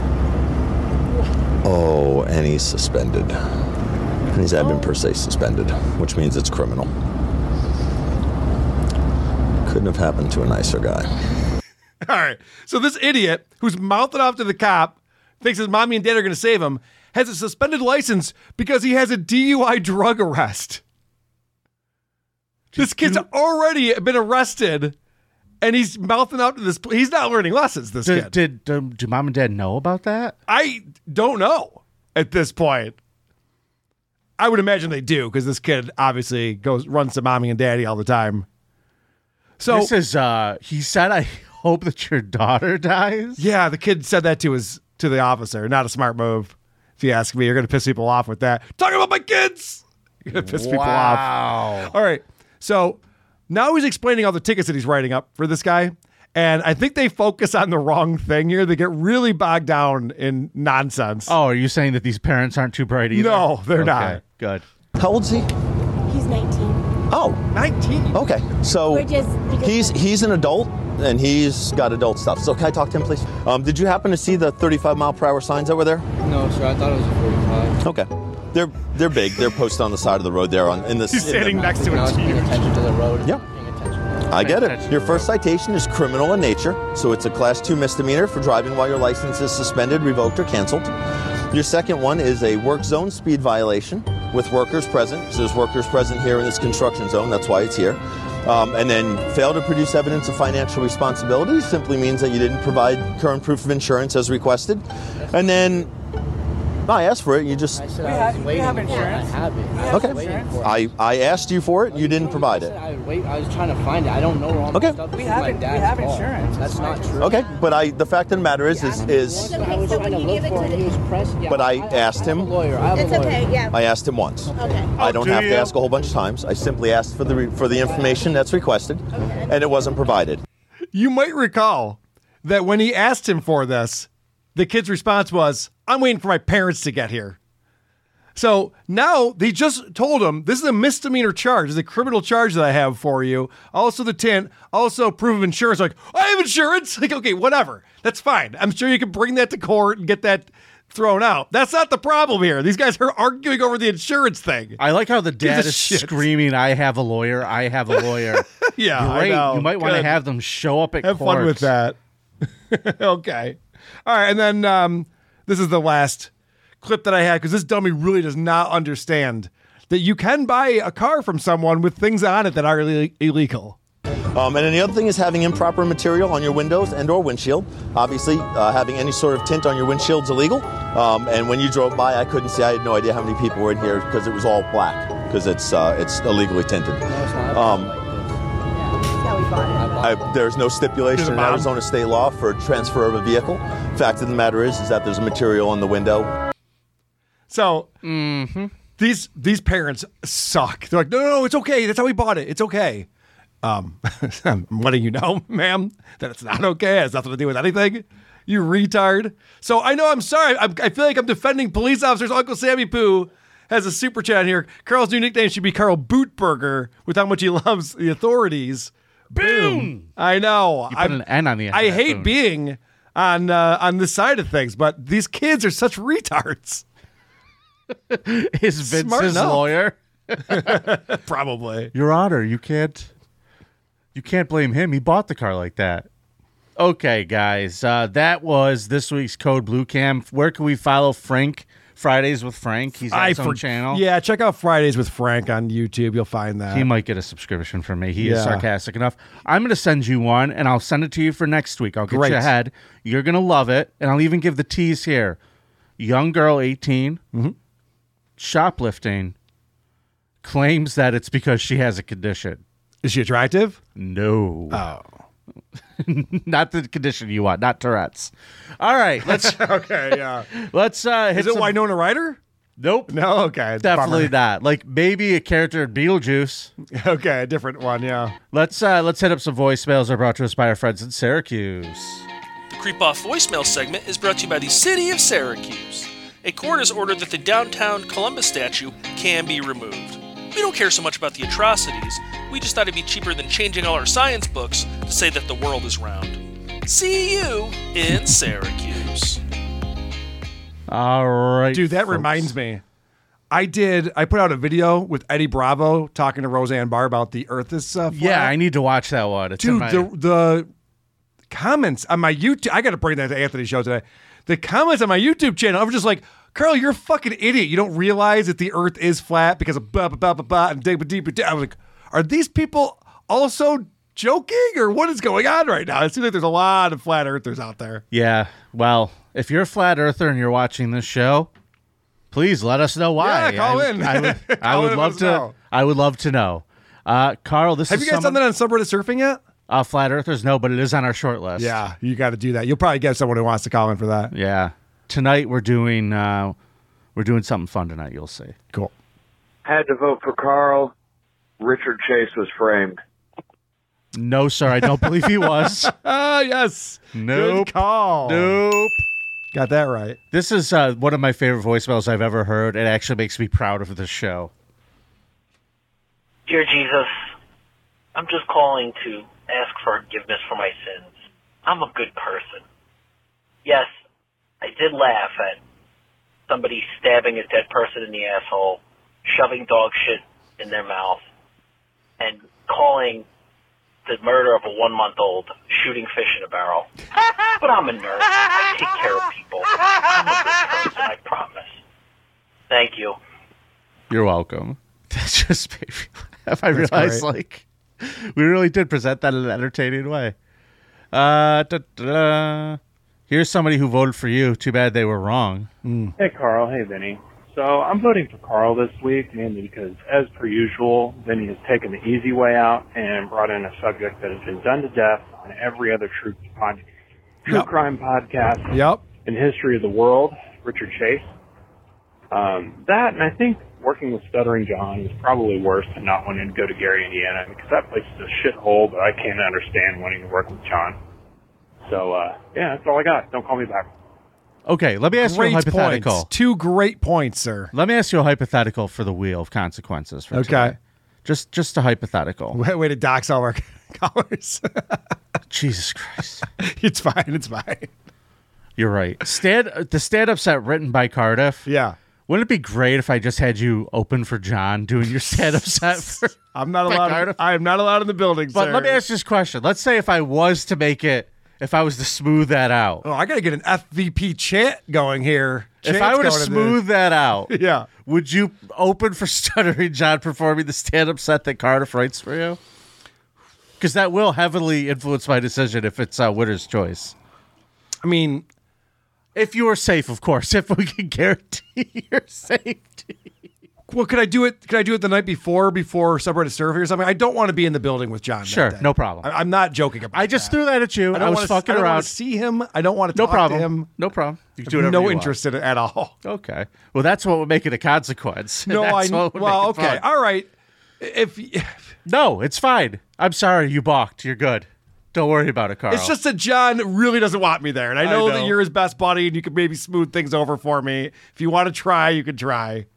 Oh, and he's suspended. And he's admin per se suspended, which means it's criminal. Couldn't have happened to a nicer guy. All right. So this idiot who's mouthing off to the cop, thinks his mommy and dad are going to save him, has a suspended license because he has a DUI drug arrest. This kid's already been arrested, and he's mouthing out to this. He's not learning lessons, this kid. Do mom and dad know about that? I don't know at this point. I would imagine they do, because this kid obviously runs to mommy and daddy all the time. So this is, he said, I hope that your daughter dies. Yeah, the kid said that to the officer. Not a smart move, if you ask me. You're going to piss people off with that. Talking about my kids! You're going to piss people off. All right. So now he's explaining all the tickets that he's writing up for this guy. And I think they focus on the wrong thing here. They get really bogged down in nonsense. Oh, are you saying that these parents aren't too bright either? No, they're not. Good. How old is he? He's 19. Oh, 19. Okay, so he's an adult and he's got adult stuff. So can I talk to him, please? Did you happen to see the 35 mile per hour signs over there? No, sir. I thought it was a 45. Okay, they're big. They're posted on the side of the road there. He's standing next to I was it. paying attention to the road. Yeah. I get it. Your first citation is criminal in nature, so it's a class 2 misdemeanor for driving while your license is suspended, revoked, or canceled. Your second one is a work zone speed violation with workers present. So there's workers present here in this construction zone. That's why it's here. And then fail to produce evidence of financial responsibility simply means that you didn't provide current proof of insurance as requested. And then I asked for it. You just I said we have insurance. I have it. Okay. I asked you for it. You didn't provide it. I was trying to find it. I don't know where all my stuff is. We have insurance. That's not true. Okay, but the fact of the matter is I was trying to look for him. He was pressed. Yeah, but I asked him. It's okay, yeah. I asked him once. Okay. I don't have to ask a whole bunch of times. I simply asked for the information that's requested, and it wasn't provided. You might recall that when he asked him for this, the kid's response was, I'm waiting for my parents to get here. So now they just told him, this is a misdemeanor charge. It's a criminal charge that I have for you. Also the tint, also proof of insurance. Like, I have insurance. Like, okay, whatever. That's fine. I'm sure you can bring that to court and get that thrown out. That's not the problem here. These guys are arguing over the insurance thing. I like how the dad is screaming, I have a lawyer. I have a lawyer. Yeah, great. I know. You might want to Good. have them show up at Have court. fun with that. Okay. All right. And then this is the last clip that I had, because this dummy really does not understand that you can buy a car from someone with things on it that are illegal. And then the other thing is having improper material on your windows and or windshield. Obviously, having any sort of tint on your windshield's illegal. And when you drove by, I couldn't see. I had no idea how many people were in here because it was all black, because it's illegally tinted. There's no stipulation in Arizona state law for transfer of a vehicle. Fact of the matter is that there's a material on the window. So these parents suck. They're like, no, it's okay. That's how we bought it. It's okay. I'm letting you know, ma'am, that it's not okay. It has nothing to do with anything. You retard. So I know, I'm sorry. I feel like I'm defending police officers. Uncle Sammy Poo has a super chat here. Carl's new nickname should be Carl Bootburger, with how much he loves the authorities. Boom. I know. You put an N on the end. I hate being on this side of things, but these kids are such retards. Is Vince his lawyer? Probably. Your Honor, you can't blame him. He bought the car like that. Okay, guys, that was this week's Code Blue Cam. Where can we follow Frank? Fridays with Frank. He's got his own channel. Yeah, check out Fridays with Frank on YouTube. You'll find that. He might get a subscription from me. He is sarcastic enough. I'm going to send you one, and I'll send it to you for next week. I'll get you ahead. You're going to love it, and I'll even give the tease here. Young girl, 18, shoplifting, claims that it's because she has a condition. Is she attractive? No. Oh. Not the condition you want, not Tourette's. All right, let's. Okay, yeah. Let's hit Is it Winona Ryder? Nope. No, okay. Definitely not. Like maybe a character in Beetlejuice. Okay, a different one, yeah. Let's hit up some voicemails. Are brought to us by our friends in Syracuse. The Creep Off voicemail segment is brought to you by the City of Syracuse. A court has ordered that the downtown Columbus statue can be removed. We don't care so much about the atrocities, we just thought it'd be cheaper than changing all our science books to say that the world is round. See you in Syracuse. All right, dude, that folks. reminds me. I put out a video with Eddie Bravo talking to Roseanne Barr about the Earth is flat. Yeah, I need to watch that one. It's dude, in my... the comments on my YouTube, I got to bring that to Anthony's show today. The comments on my YouTube channel, I was just like, Carl, you're a fucking idiot. You don't realize that the Earth is flat because of blah, blah, blah, blah, blah, and dig, deep. I was like, are these people also joking, or what is going on right now? It seems like there's a lot of flat earthers out there. Yeah, well, if you're a flat earther and you're watching this show, please let us know why. Yeah, call in. I would love to know. I would love to know. Carl, this Have is you guys done that on Subreddit Surfing yet? Flat earthers, no, but it is on our short list. Yeah, you got to do that. You'll probably get someone who wants to call in for that. Yeah. Tonight we're doing something fun tonight, you'll see. Cool. Had to vote for Carl. Richard Chase was framed. No, sir, I don't believe he was. Yes. Nope. Good call. Nope. Got that right. This is one of my favorite voicemails I've ever heard. It actually makes me proud of this show. Dear Jesus, I'm just calling to ask forgiveness for my sins. I'm a good person. Yes, I did laugh at somebody stabbing a dead person in the asshole, shoving dog shit in their mouth, and calling the murder of a 1-month-old shooting fish in a barrel. But I'm a nurse. I take care of people. I'm a good person, I promise. Thank you. You're welcome. That just made me laugh. I realized, like, we really did present that in an entertaining way. Here's somebody who voted for you. Too bad they were wrong. Hey, Carl. Hey, Vinny. So I'm voting for Carl this week, mainly because, as per usual, Vinny has taken the easy way out and brought in a subject that has been done to death on every other true crime podcast in history of the world, Richard Chase. That, and I think working with Stuttering John is probably worse than not wanting to go to Gary, Indiana, because that place is a shithole, but I can't understand wanting to work with John. So, yeah, that's all I got. Don't call me back. Okay, let me ask you a hypothetical. Points. 2 great points, sir. Let me ask you a hypothetical for the wheel of consequences. For today. Just a hypothetical. Way to dox all our callers. Jesus Christ. It's fine. It's fine. You're right. The stand-up set written by Cardiff. Yeah. Wouldn't it be great if I just had you open for John doing your stand-up set? I'm not allowed. I am not allowed in the building, but sir. let me ask this question. Let's say if I was to make it, if I was to smooth that out. Oh, I got to get an FVP chant going here. If I were to smooth that out, yeah, would you open for Stuttering John performing the stand-up set that Cardiff writes for you? Because that will heavily influence my decision if it's winner's choice. I mean, if you are safe, of course. If we can guarantee your safety. Well, could I do it? Could I do it the night before Subreddit Survey or something? I don't want to be in the building with John. Sure, no problem. I'm not joking about. I just threw that at you. I was fucking around. I don't want to see him. I don't want to talk to him. No problem. You can do whatever no interest in it at all. Okay. Well, that's what would make it a consequence. No, well, okay, fun. all right. No, it's fine. I'm sorry you balked. You're good. Don't worry about it, Carl. It's just that John really doesn't want me there, and I know that you're his best buddy, and you could maybe smooth things over for me. If you want to try, you can try.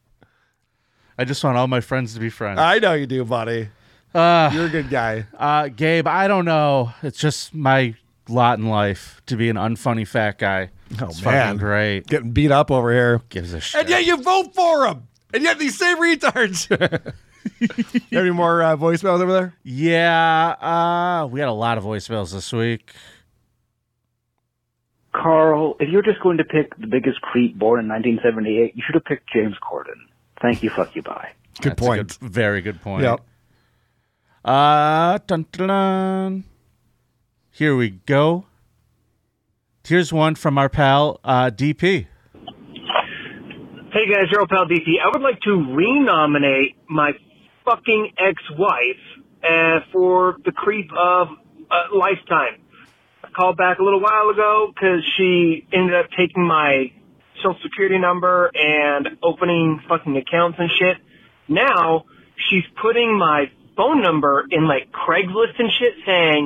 I just want all my friends to be friends. I know you do, buddy. You're a good guy. Gabe, I don't know. It's just my lot in life to be an unfunny fat guy. Oh, it's man. fucking great. Getting beat up over here. Gives a shit. And yet you vote for him. And yet these same retards. Any more voicemails over there? Yeah. We had a lot of voicemails this week. Carl, if you're just going to pick the biggest creep born in 1978, you should have picked James Corden. Thank you, fuck you, bye. Good point. Very good point. Yep. Dun, dun, dun. Here we go. Here's one from our pal, DP. Hey guys, your old pal DP. I would like to renominate my fucking ex-wife for the creep of a lifetime. I called back a little while ago because she ended up taking my social security number and opening fucking accounts and shit. Now she's putting my phone number in like Craigslist and shit saying,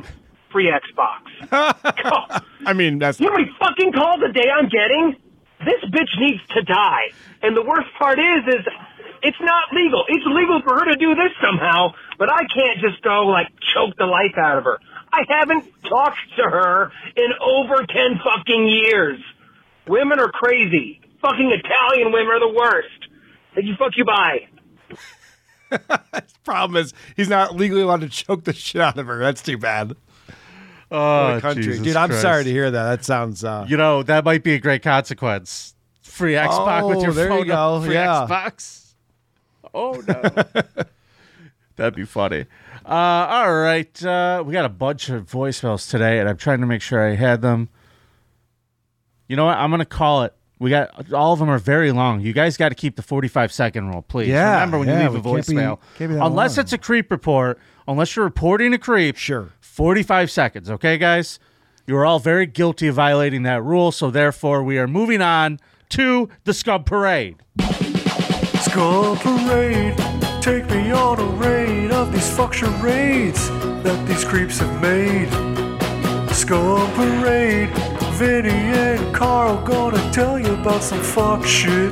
free Xbox. I mean, that's... You know how many fucking calls a day I'm getting? This bitch needs to die. And the worst part is it's not legal. It's legal for her to do this somehow, but I can't just go, like, choke the life out of her. I haven't talked to her in over 10 fucking years. Women are crazy. Fucking Italian women are the worst. They can fuck you by. The problem is he's not legally allowed to choke the shit out of her. That's too bad. Oh, country. Jesus Dude, I'm Christ. sorry to hear that. That sounds... that might be a great consequence. Free Xbox with your there phone. you go. Free Yeah. Xbox. Oh, no. That'd be funny. All right. We got a bunch of voicemails today, and I'm trying to make sure I had them. You know what? I'm going to call it. We got all of them are very long. You guys got to keep the 45-second rule, please. Yeah, Remember when you leave a voicemail, can't be that unless long. it's a creep report, unless you're reporting a creep, sure, 45 seconds. Okay, guys? You are all very guilty of violating that rule, so therefore we are moving on to the Scum Parade. Scum Parade, take me on a raid of these fuck charades that these creeps have made. Scum Parade, Vinny and Carl gonna tell you about some fuck shit.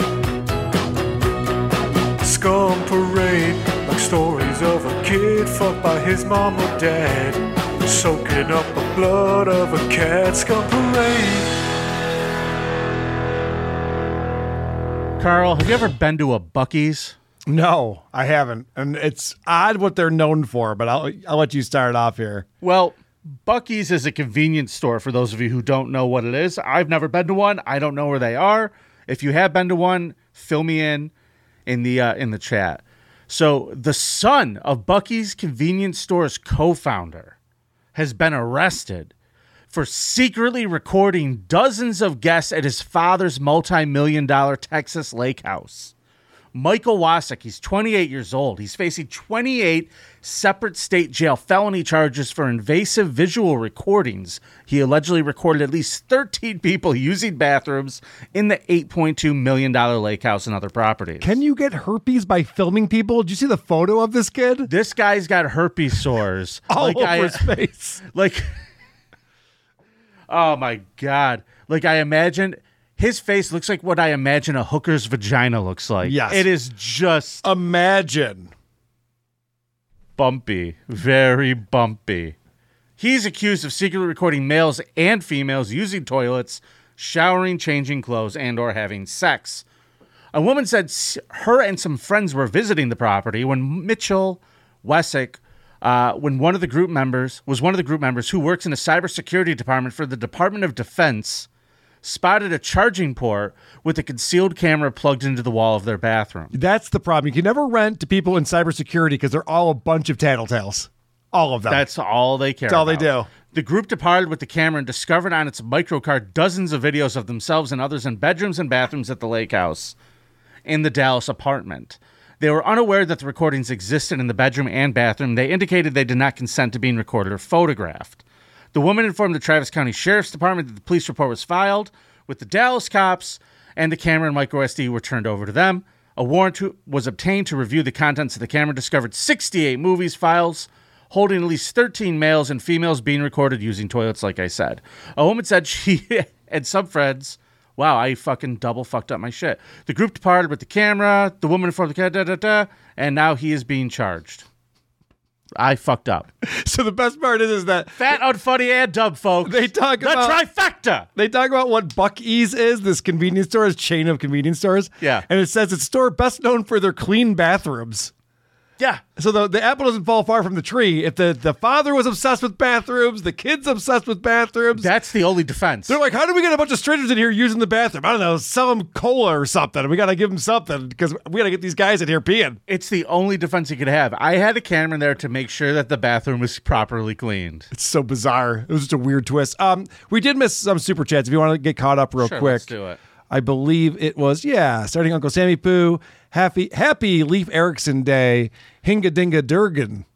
Scum Parade, like stories of a kid fucked by his mom or dad, soaking up the blood of a cat. Scum Parade. Carl, have you ever been to a Buc-ee's? No, I haven't. And it's odd what they're known for, but I'll let you start off here. Well, Buc-ee's is a convenience store for those of you who don't know what it is. I've never been to one. I don't know where they are. If you have been to one, fill me in the chat. So the son of Buc-ee's convenience store's co-founder has been arrested for secretly recording dozens of guests at his father's multi-million-dollar Texas lake house. Michael Wasik, he's 28 years old. He's facing 28 separate state jail felony charges for invasive visual recordings. He allegedly recorded at least 13 people using bathrooms in the $8.2 million lake house and other properties. Can you get herpes by filming people? Did you see the photo of this kid? This guy's got herpes sores. All over his face. Oh my God. Like, I imagine his face looks like what I imagine a hooker's vagina looks like. Yes. It is just imagine. Bumpy. Very bumpy. He's accused of secretly recording males and females using toilets, showering, changing clothes, and or having sex. A woman said her and some friends were visiting the property when Mitchell Wessick, one of the group members who works in a cybersecurity department for the Department of Defense, spotted a charging port with a concealed camera plugged into the wall of their bathroom. That's the problem. You can never rent to people in cybersecurity because they're all a bunch of tattletales. All of them. That's all they care That's all about. they do. The group departed with the camera and discovered on its microcard dozens of videos of themselves and others in bedrooms and bathrooms at the lake house in the Dallas apartment. They were unaware that the recordings existed in the bedroom and bathroom. They indicated they did not consent to being recorded or photographed. The woman informed the Travis County Sheriff's Department that the police report was filed with the Dallas cops, and the camera and micro SD were turned over to them. A warrant was obtained to review the contents of the camera, discovered 68 movies files holding at least 13 males and females being recorded using toilets, like I said. A woman said she and some friends, wow, I fucking double fucked up my shit. The group departed with the camera, the woman informed the cat, and now he is being charged. I fucked up. So the best part is that fat, unfunny, and dumb folks. They talk the about trifecta. They talk about what Buc-ee's is, this convenience store, this chain of convenience stores. Yeah. And it says it's a store best known for their clean bathrooms. Yeah. So the apple doesn't fall far from the tree. If the father was obsessed with bathrooms, the kid's obsessed with bathrooms. That's the only defense. They're like, how do we get a bunch of strangers in here using the bathroom? I don't know, sell them cola or something. We got to give them something because we got to get these guys in here peeing. It's the only defense you could have. I had a camera there to make sure that the bathroom was properly cleaned. It's so bizarre. It was just a weird twist. We did miss some super chats. If you want to get caught up real quick. Let's do it. I believe it was, starting Uncle Sammy Poo, Happy Leif Erikson Day, Hinga Dinga Durgan.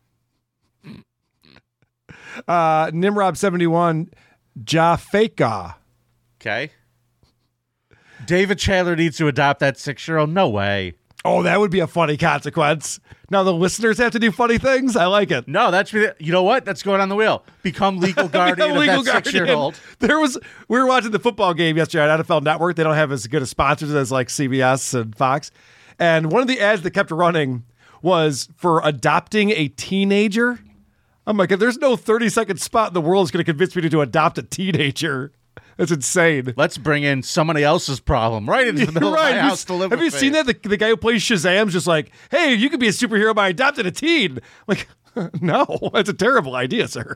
Nimrod 71, Jafeka. Okay. David Chandler needs to adopt that 6-year-old. No way. Oh, that would be a funny consequence. Now the listeners have to do funny things? I like it. No, you know what? That's going on the wheel. Become legal guardian of that 6-year-old. We were watching the football game yesterday on NFL Network. They don't have as good of sponsors as like CBS and Fox. And one of the ads that kept running was for adopting a teenager. I'm like, there's no 30-second spot in the world that's going to convince me to adopt a teenager. That's insane. Let's bring in somebody else's problem right into the middle of my house to live with. Have you seen that? The guy who plays Shazam's just like, hey, you could be a superhero by adopting a teen. Like, no, that's a terrible idea, sir.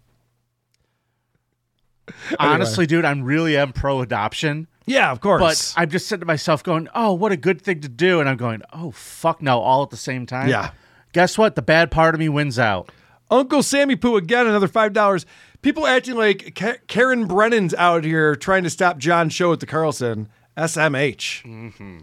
Honestly, dude, I'm really pro-adoption. Yeah, of course. But I'm just sitting to myself going, oh, what a good thing to do. And I'm going, oh, fuck no, all at the same time. Yeah. Guess what? The bad part of me wins out. Uncle Sammy Poo, again, another $5. People acting like Karen Brennan's out here trying to stop John's show at the Carlson. SMH. Mm-hmm.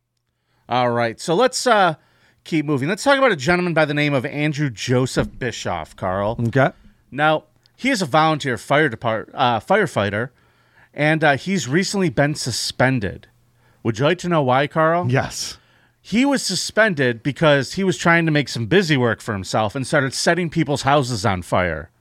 All right, so let's keep moving. Let's talk about a gentleman by the name of Andrew Joseph Bischoff, Carl. Okay. Now, he is a volunteer firefighter, and he's recently been suspended. Would you like to know why, Carl? Yes. He was suspended because he was trying to make some busy work for himself and started setting people's houses on fire.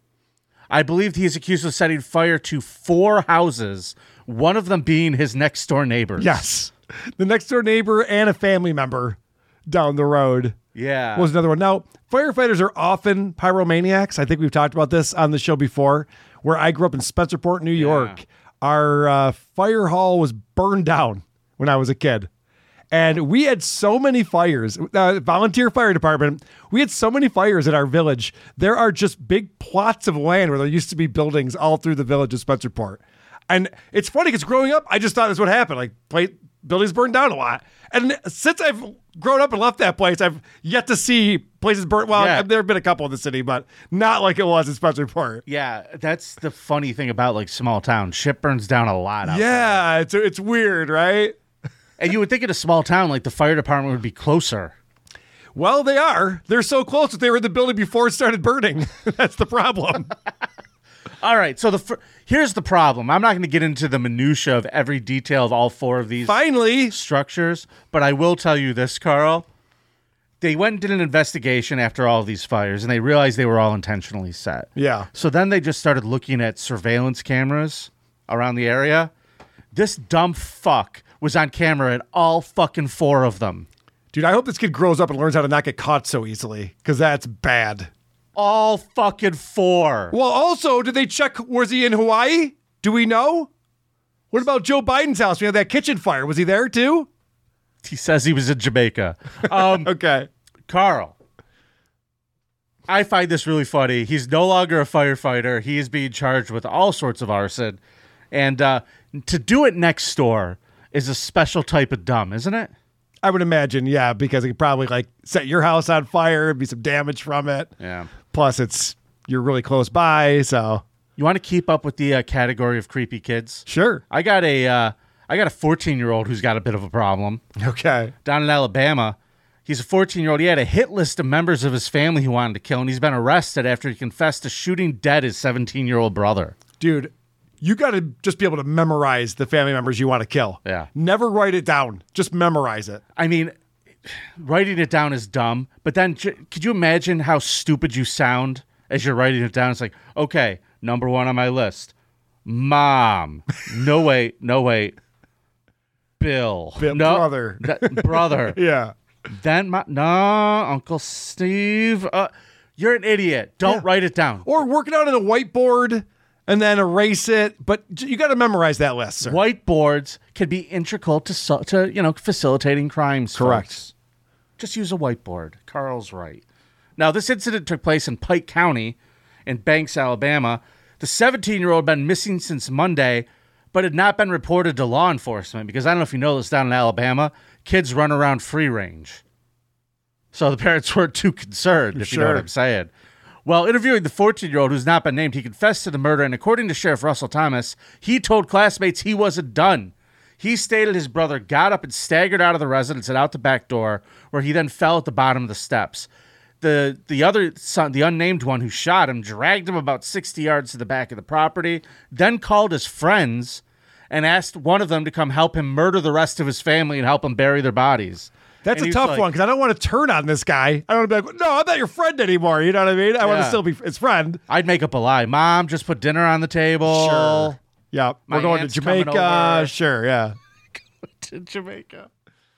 I believe he is accused of setting fire to 4 houses, one of them being his next door neighbors. Yes. The next door neighbor and a family member down the road. Yeah. Was another one. Now, firefighters are often pyromaniacs. I think we've talked about this on the show before, where I grew up in Spencerport, New York. Our fire hall was burned down when I was a kid. And we had so many fires, volunteer fire department, we had so many fires in our village. There are just big plots of land where there used to be buildings all through the village of Spencerport. And it's funny because growing up, I just thought this would happen. Like, buildings burned down a lot. And since I've grown up and left that place, I've yet to see places burnt. Well, there have been a couple in the city, but not like it was in Spencerport. Yeah, that's the funny thing about like small towns. Shit burns down a lot out there. It's weird, right? And you would think in a small town, like the fire department would be closer. Well, they are. They're so close that they were in the building before it started burning. That's the problem. All right. So here's the problem. I'm not going to get into the minutia of every detail of all 4 of these structures, but I will tell you this, Carl. They went and did an investigation after all of these fires, and they realized they were all intentionally set. Yeah. So then they just started looking at surveillance cameras around the area. This dumb fuck was on camera at all fucking 4 of them. Dude, I hope this kid grows up and learns how to not get caught so easily, because that's bad. All fucking 4. Well, also, did they check, was he in Hawaii? Do we know? What about Joe Biden's house? We had that kitchen fire. Was he there too? He says he was in Jamaica. Okay. Carl, I find this really funny. He's no longer a firefighter. He is being charged with all sorts of arson. And to do it next door is a special type of dumb, isn't it? I would imagine, yeah, because it could probably like set your house on fire, be some damage from it. Yeah. Plus, you're really close by, so you want to keep up with the category of creepy kids. Sure. I got a 14-year-old who's got a bit of a problem. Okay. Down in Alabama, he's a 14-year-old. He had a hit list of members of his family he wanted to kill, and he's been arrested after he confessed to shooting dead his 17-year-old brother. Dude. You got to just be able to memorize the family members you want to kill. Yeah. Never write it down. Just memorize it. I mean, writing it down is dumb, but then could you imagine how stupid you sound as you're writing it down? It's like, okay, number 1 on my list, Mom. No, wait. Bill. Brother. Brother. Yeah. Then, Uncle Steve. You're an idiot. Don't write it down. Or work it out on a whiteboard. And then erase it, but you got to memorize that list, sir. Whiteboards can be integral to facilitating crimes. Correct. Folks. Just use a whiteboard. Carl's right. Now, this incident took place in Pike County in Banks, Alabama. The 17-year-old had been missing since Monday, but had not been reported to law enforcement because I don't know if you know this, down in Alabama, kids run around free range. So the parents weren't too concerned, if you know what I'm saying. While interviewing the 14-year-old who's not been named, he confessed to the murder, and according to Sheriff Russell Thomas, he told classmates he wasn't done. He stated his brother got up and staggered out of the residence and out the back door, where he then fell at the bottom of the steps. The other son, the unnamed one who shot him, dragged him about 60 yards to the back of the property, then called his friends and asked one of them to come help him murder the rest of his family and help him bury their bodies. That's And a he's tough like- one because I don't want to turn on this guy. I don't want to be like, no, I'm not your friend anymore. You know what I mean? I want to Yeah. still be his friend. I'd make up a lie. Mom, just put dinner on the table. Sure. Yeah, My we're going to aunt's coming Jamaica. over. Sure, yeah. To Jamaica.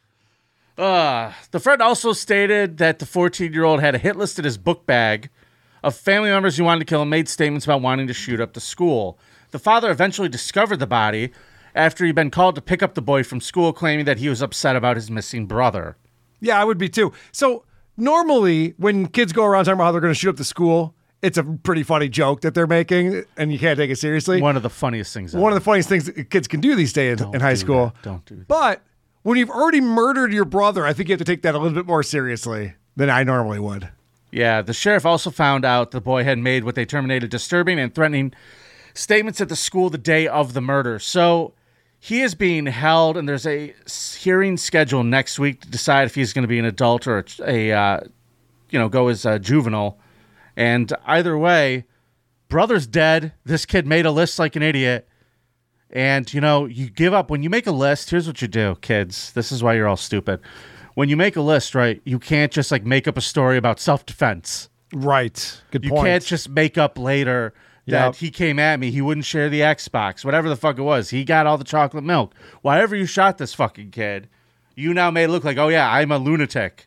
The friend also stated that the 14-year-old had a hit list in his book bag of family members who wanted to kill him, made statements about wanting to shoot up the school. The father eventually discovered the body after he'd been called to pick up the boy from school, claiming that he was upset about his missing brother. Yeah, I would be too. So normally when kids go around talking about how they're going to shoot up the school, it's a pretty funny joke that they're making, and you can't take it seriously. One of the funniest things ever. One of the funniest things that kids can do these days in high school. Don't do that. But when you've already murdered your brother, I think you have to take that a little bit more seriously than I normally would. Yeah, the sheriff also found out the boy had made what they terminated disturbing and threatening statements at the school the day of the murder. So he is being held, and there's a hearing scheduled next week to decide if he's going to be an adult or go as a juvenile. And either way, brother's dead. This kid made a list like an idiot. And, you give up. When you make a list, here's what you do, kids. This is why you're all stupid. When you make a list, right, you can't just make up a story about self-defense. Right. Good point. You can't just make up later that Yep. he came at me. He wouldn't share the Xbox, whatever the fuck it was. He got all the chocolate milk. Wherever you shot this fucking kid, you now made it look like, oh yeah, I'm a lunatic.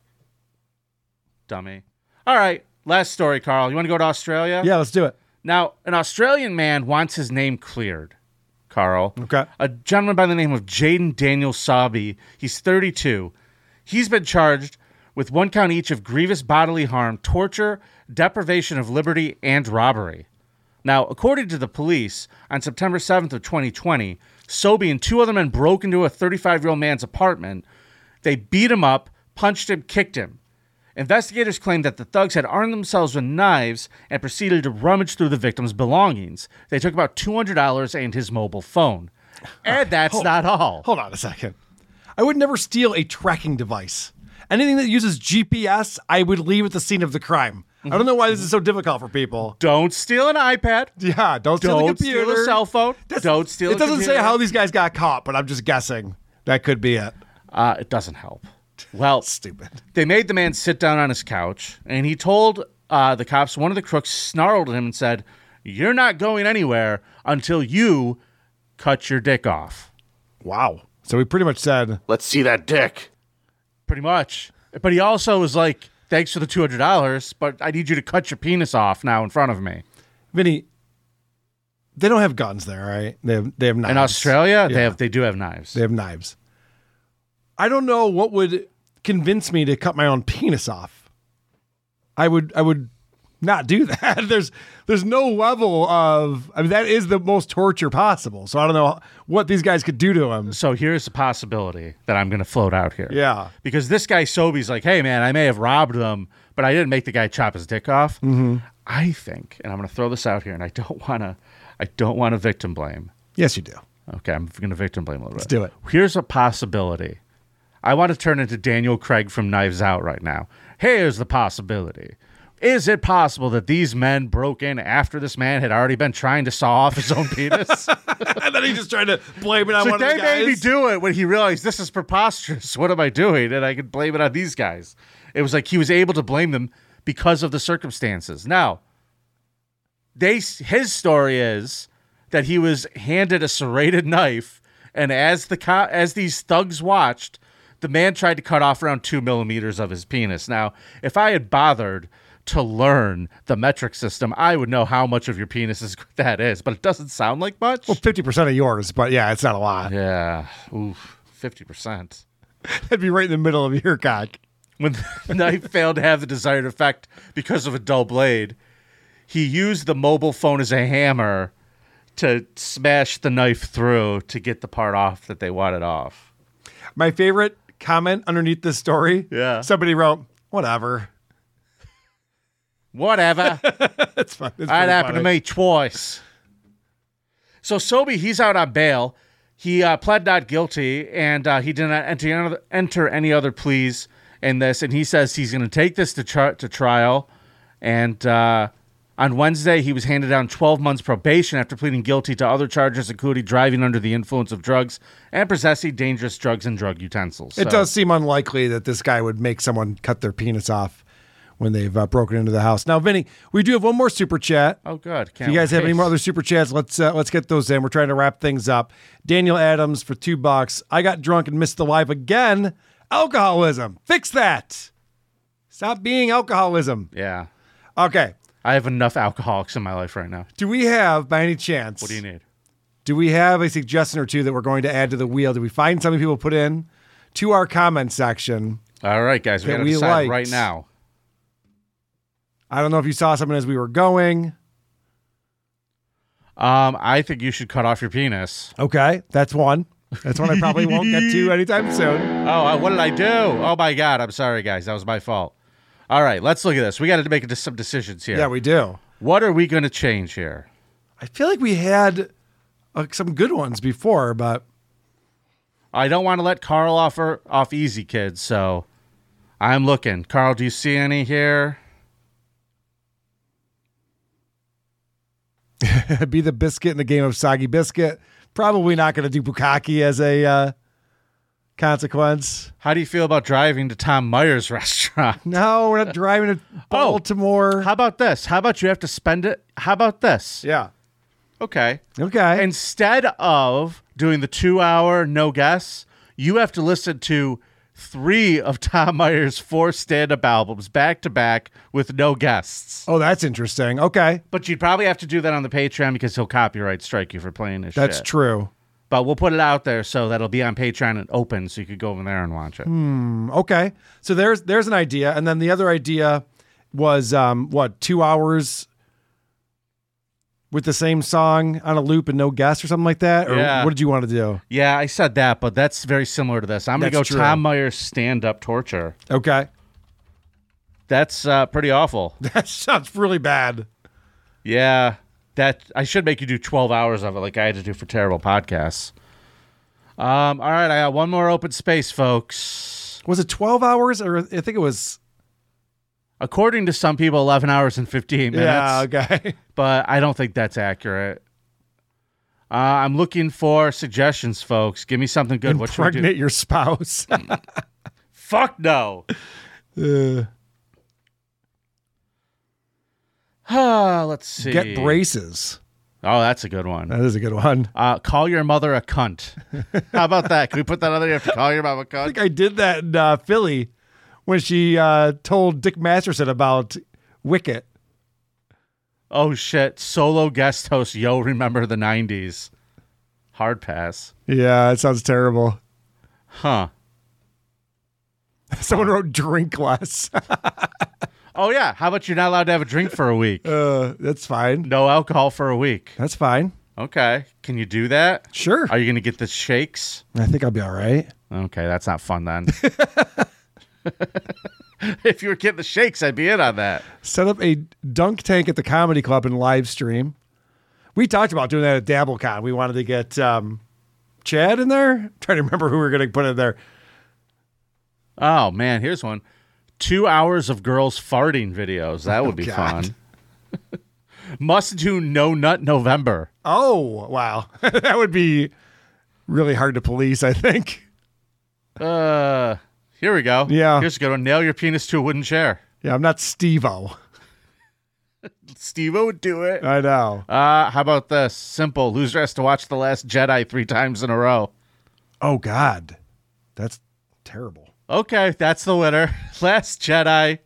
Dummy. All right. Last story, Carl. You want to go to Australia? Yeah, let's do it. Now, an Australian man wants his name cleared, Carl. Okay. A gentleman by the name of Jaden Daniel Sabi. He's 32. He's been charged with 1 count each of grievous bodily harm, torture, deprivation of liberty, and robbery. Now, according to the police, on September 7th of 2020, Sobey and 2 other men broke into a 35-year-old man's apartment. They beat him up, punched him, kicked him. Investigators claim that the thugs had armed themselves with knives and proceeded to rummage through the victim's belongings. They took about $200 and his mobile phone. And that's not all. Hold on a second. I would never steal a tracking device. Anything that uses GPS, I would leave at the scene of the crime. I don't know why this is so difficult for people. Don't steal an iPad. Yeah, don't steal the computer. Don't steal a cell phone. Don't steal It doesn't say how these guys got caught, but I'm just guessing. That could be it. It doesn't help. Well, stupid. They made the man sit down on his couch, and he told the cops one of the crooks snarled at him and said, "You're not going anywhere until you cut your dick off." Wow. So he pretty much said, "Let's see that dick." Pretty much. But he also was like, "Thanks for the $200, but I need you to cut your penis off now in front of me." Vinny, they don't have guns there, right? They have knives. In Australia, Yeah. they do have knives. They have knives. I don't know what would convince me to cut my own penis off. I would not do that. There's no level of, that is the most torture possible. So I don't know what these guys could do to him. So here's a possibility that I'm going to float out here. Yeah. Because this guy Sobey's like, "Hey man, I may have robbed them, but I didn't make the guy chop his dick off." Mm-hmm. I think, and I'm going to throw this out here, and I don't want to victim blame. Yes, you do. Okay, I'm going to victim blame a little Let's bit. do it. Here's a possibility. I want to turn into Daniel Craig from Knives Out right now. Here's the possibility. Is it possible that these men broke in after this man had already been trying to saw off his own penis? And then he just tried to blame it on So one of they the guys. made me do it when he realized this is preposterous. What am I doing? And I could blame it on these guys. It was like he was able to blame them because of the circumstances. Now, his story is that he was handed a serrated knife, and as these thugs watched, the man tried to cut off around 2 millimeters of his penis. Now, if I had bothered to learn the metric system, I would know how much of your penis that is, but it doesn't sound like much. Well, 50% of yours, but yeah, it's not a lot. Yeah. Oof, 50%. That'd be right in the middle of your cock. When the knife failed to have the desired effect because of a dull blade, he used the mobile phone as a hammer to smash the knife through to get the part off that they wanted off. My favorite comment underneath this story, Yeah. somebody wrote, whatever. Whatever. That's fun. That happened to me twice. So Sobey, he's out on bail. He pled not guilty, and he did not enter any other pleas in this. And he says he's going to take this to trial, and On Wednesday, he was handed down 12 months probation after pleading guilty to other charges, including driving under the influence of drugs and possessing dangerous drugs and drug utensils. It does seem unlikely that this guy would make someone cut their penis off when they've broken into the house. Now, Vinny, we do have one more super chat. Oh, good. If you guys have any more other super chats, let's get those in. We're trying to wrap things up. Daniel Adams for $2. I got drunk and missed the live again. Alcoholism. Fix that. Stop being alcoholism. Yeah. Okay. I have enough alcoholics in my life right now. Do we have, by any chance... What do you need? Do we have a suggestion or two that we're going to add to the wheel? Did we find something people put in to our comment section? All right, guys. We got to decide right now. I don't know if you saw something as we were going. I think you should cut off your penis. Okay, that's one. That's one I probably won't get to anytime soon. Oh, what did I do? Oh, my God. I'm sorry, guys. That was my fault. All right, let's look at this. We got to make some decisions here. Yeah, we do. What are we going to change here? I feel like we had some good ones before, but... I don't want to let Carl off easy, kids, so I'm looking. Carl, do you see any here? Be the biscuit in the game of Soggy Biscuit. Probably not going to do Bukkake as a consequence. How do you feel about driving to Tom Myers restaurant? No, we're not driving to Baltimore. How about this? How about you have to spend it? How about this? Yeah. Okay. Okay. Instead of doing the 2-hour no guests, you have to listen to 3 of Tom Myers' 4 stand-up albums back to back with no guests. Oh, that's interesting. Okay. But you'd probably have to do that on the Patreon because he'll copyright strike you for playing this shit. That's true. But we'll put it out there so that'll be on Patreon and open so you could go over there and watch it. Okay. So there's an idea. And then the other idea was, 2 hours with the same song on a loop and no guests or something like that? Or Yeah. what did you want to do? Yeah, I said that, but that's very similar to this. I'm going to go That's true. Tom Myers stand-up torture. Okay. That's pretty awful. That sounds really bad. Yeah. That I should make you do 12 hours of it like I had to do for Terrible Podcasts. All right, I got one more open space, folks. Was it 12 hours? Or I think it was... According to some people, 11 hours and 15 minutes. Yeah, okay. But I don't think that's accurate. I'm looking for suggestions, folks. Give me something good. What should we do? Impregnate your spouse. Fuck no. Let's see. Get braces. Oh, that's a good one. That is a good one. Call your mother a cunt. How about that? Can we put that on there? You have to call your mom a cunt? I think I did that in Philly when she told Dick Masterson about Wicket. Oh, shit. Solo guest host. Yo, remember the 90s. Hard pass. Yeah, it sounds terrible. Huh. Someone wrote drink less. Oh, yeah. How about you're not allowed to have a drink for a week? That's fine. No alcohol for a week. That's fine. Okay. Can you do that? Sure. Are you going to get the shakes? I think I'll be all right. Okay, that's not fun then. If you were getting the shakes, I'd be in on that. Set up a dunk tank at the comedy club and live stream. We talked about doing that at DabbleCon. We wanted to get Chad in there. I'm trying to remember who we were going to put in there. Oh, man, here's one. 2 hours of girls farting videos. That would be fun. Must do No Nut November. Oh, wow. That would be really hard to police, I think. Here we go. Yeah. Here's a good one. Nail your penis to a wooden chair. Yeah, I'm not Steve-O. Steve-O would do it. I know. How about this? Simple. Loser has to watch The Last Jedi 3 times in a row. Oh, God. That's terrible. Okay, that's the winner. Last Jedi.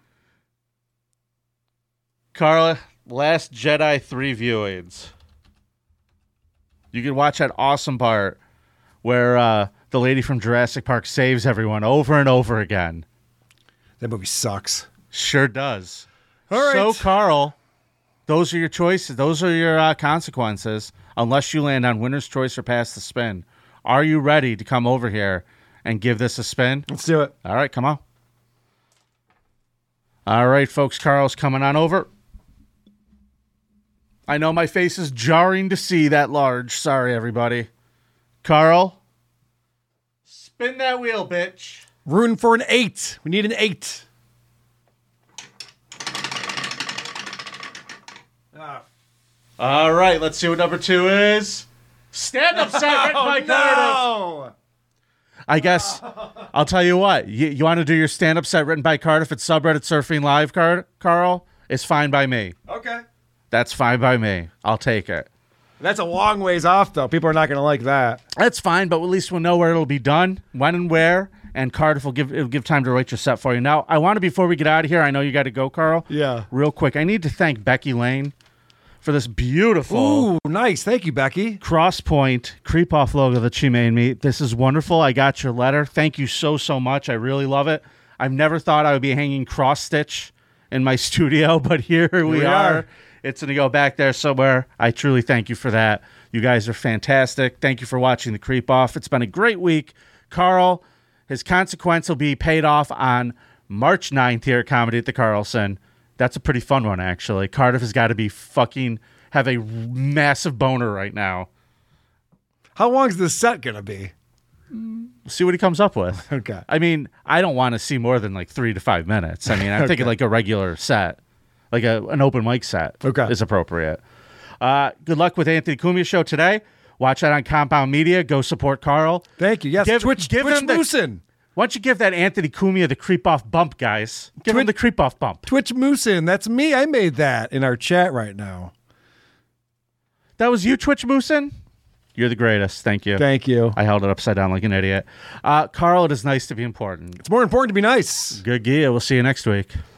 Carla, Last Jedi 3 viewings. You can watch that awesome part where the lady from Jurassic Park saves everyone over and over again. That movie sucks. Sure does. All right. So, Carl, those are your choices. Those are your consequences, unless you land on winner's choice or pass the spin. Are you ready to come over here and give this a spin? Let's do it. All right, come on. All right, folks, Carl's coming on over. I know my face is jarring to see that large. Sorry, everybody. Carl, spin that wheel, bitch. Rooting for an 8. We need an 8. All right, let's see what number 2 is. Stand-up set written by Cardiff. I guess I'll tell you what. You want to do your stand-up set written by Cardiff at Subreddit Surfing Live, Carl? It's fine by me. Okay. That's fine by me. I'll take it. That's a long ways off, though. People are not going to like that. That's fine, but at least we'll know where it'll be done, when and where, and Cardiff will give time to write your set for you. Now, I want to, before we get out of here, I know you got to go, Carl. Yeah. Real quick, I need to thank Becky Lane for this beautiful... Ooh, nice. Thank you, Becky. Crosspoint creep-off logo that she made me. This is wonderful. I got your letter. Thank you so much. I really love it. I've never thought I would be hanging cross-stitch in my studio, but here we are. It's going to go back there somewhere. I truly thank you for that. You guys are fantastic. Thank you for watching The Creep Off. It's been a great week. Carl, his consequence will be paid off on March 9th here at Comedy at the Carlson. That's a pretty fun one, actually. Cardiff has got to be have a massive boner right now. How long is this set going to be? See what he comes up with. Okay. I mean, I don't want to see more than like 3 to 5 minutes. I mean, I'm thinking like a regular set. Like an open mic set is appropriate. Good luck with Anthony Cumia's show today. Watch that on Compound Media. Go support Carl. Thank you. Yes, Twitch Moosin. Why don't you give that Anthony Cumia the creep-off bump, guys? Give him the creep-off bump. Twitch Moosin. That's me. I made that in our chat right now. That was you, Twitch Moosin? You're the greatest. Thank you. Thank you. I held it upside down like an idiot. Carl, it is nice to be important. It's more important to be nice. Good gear. We'll see you next week.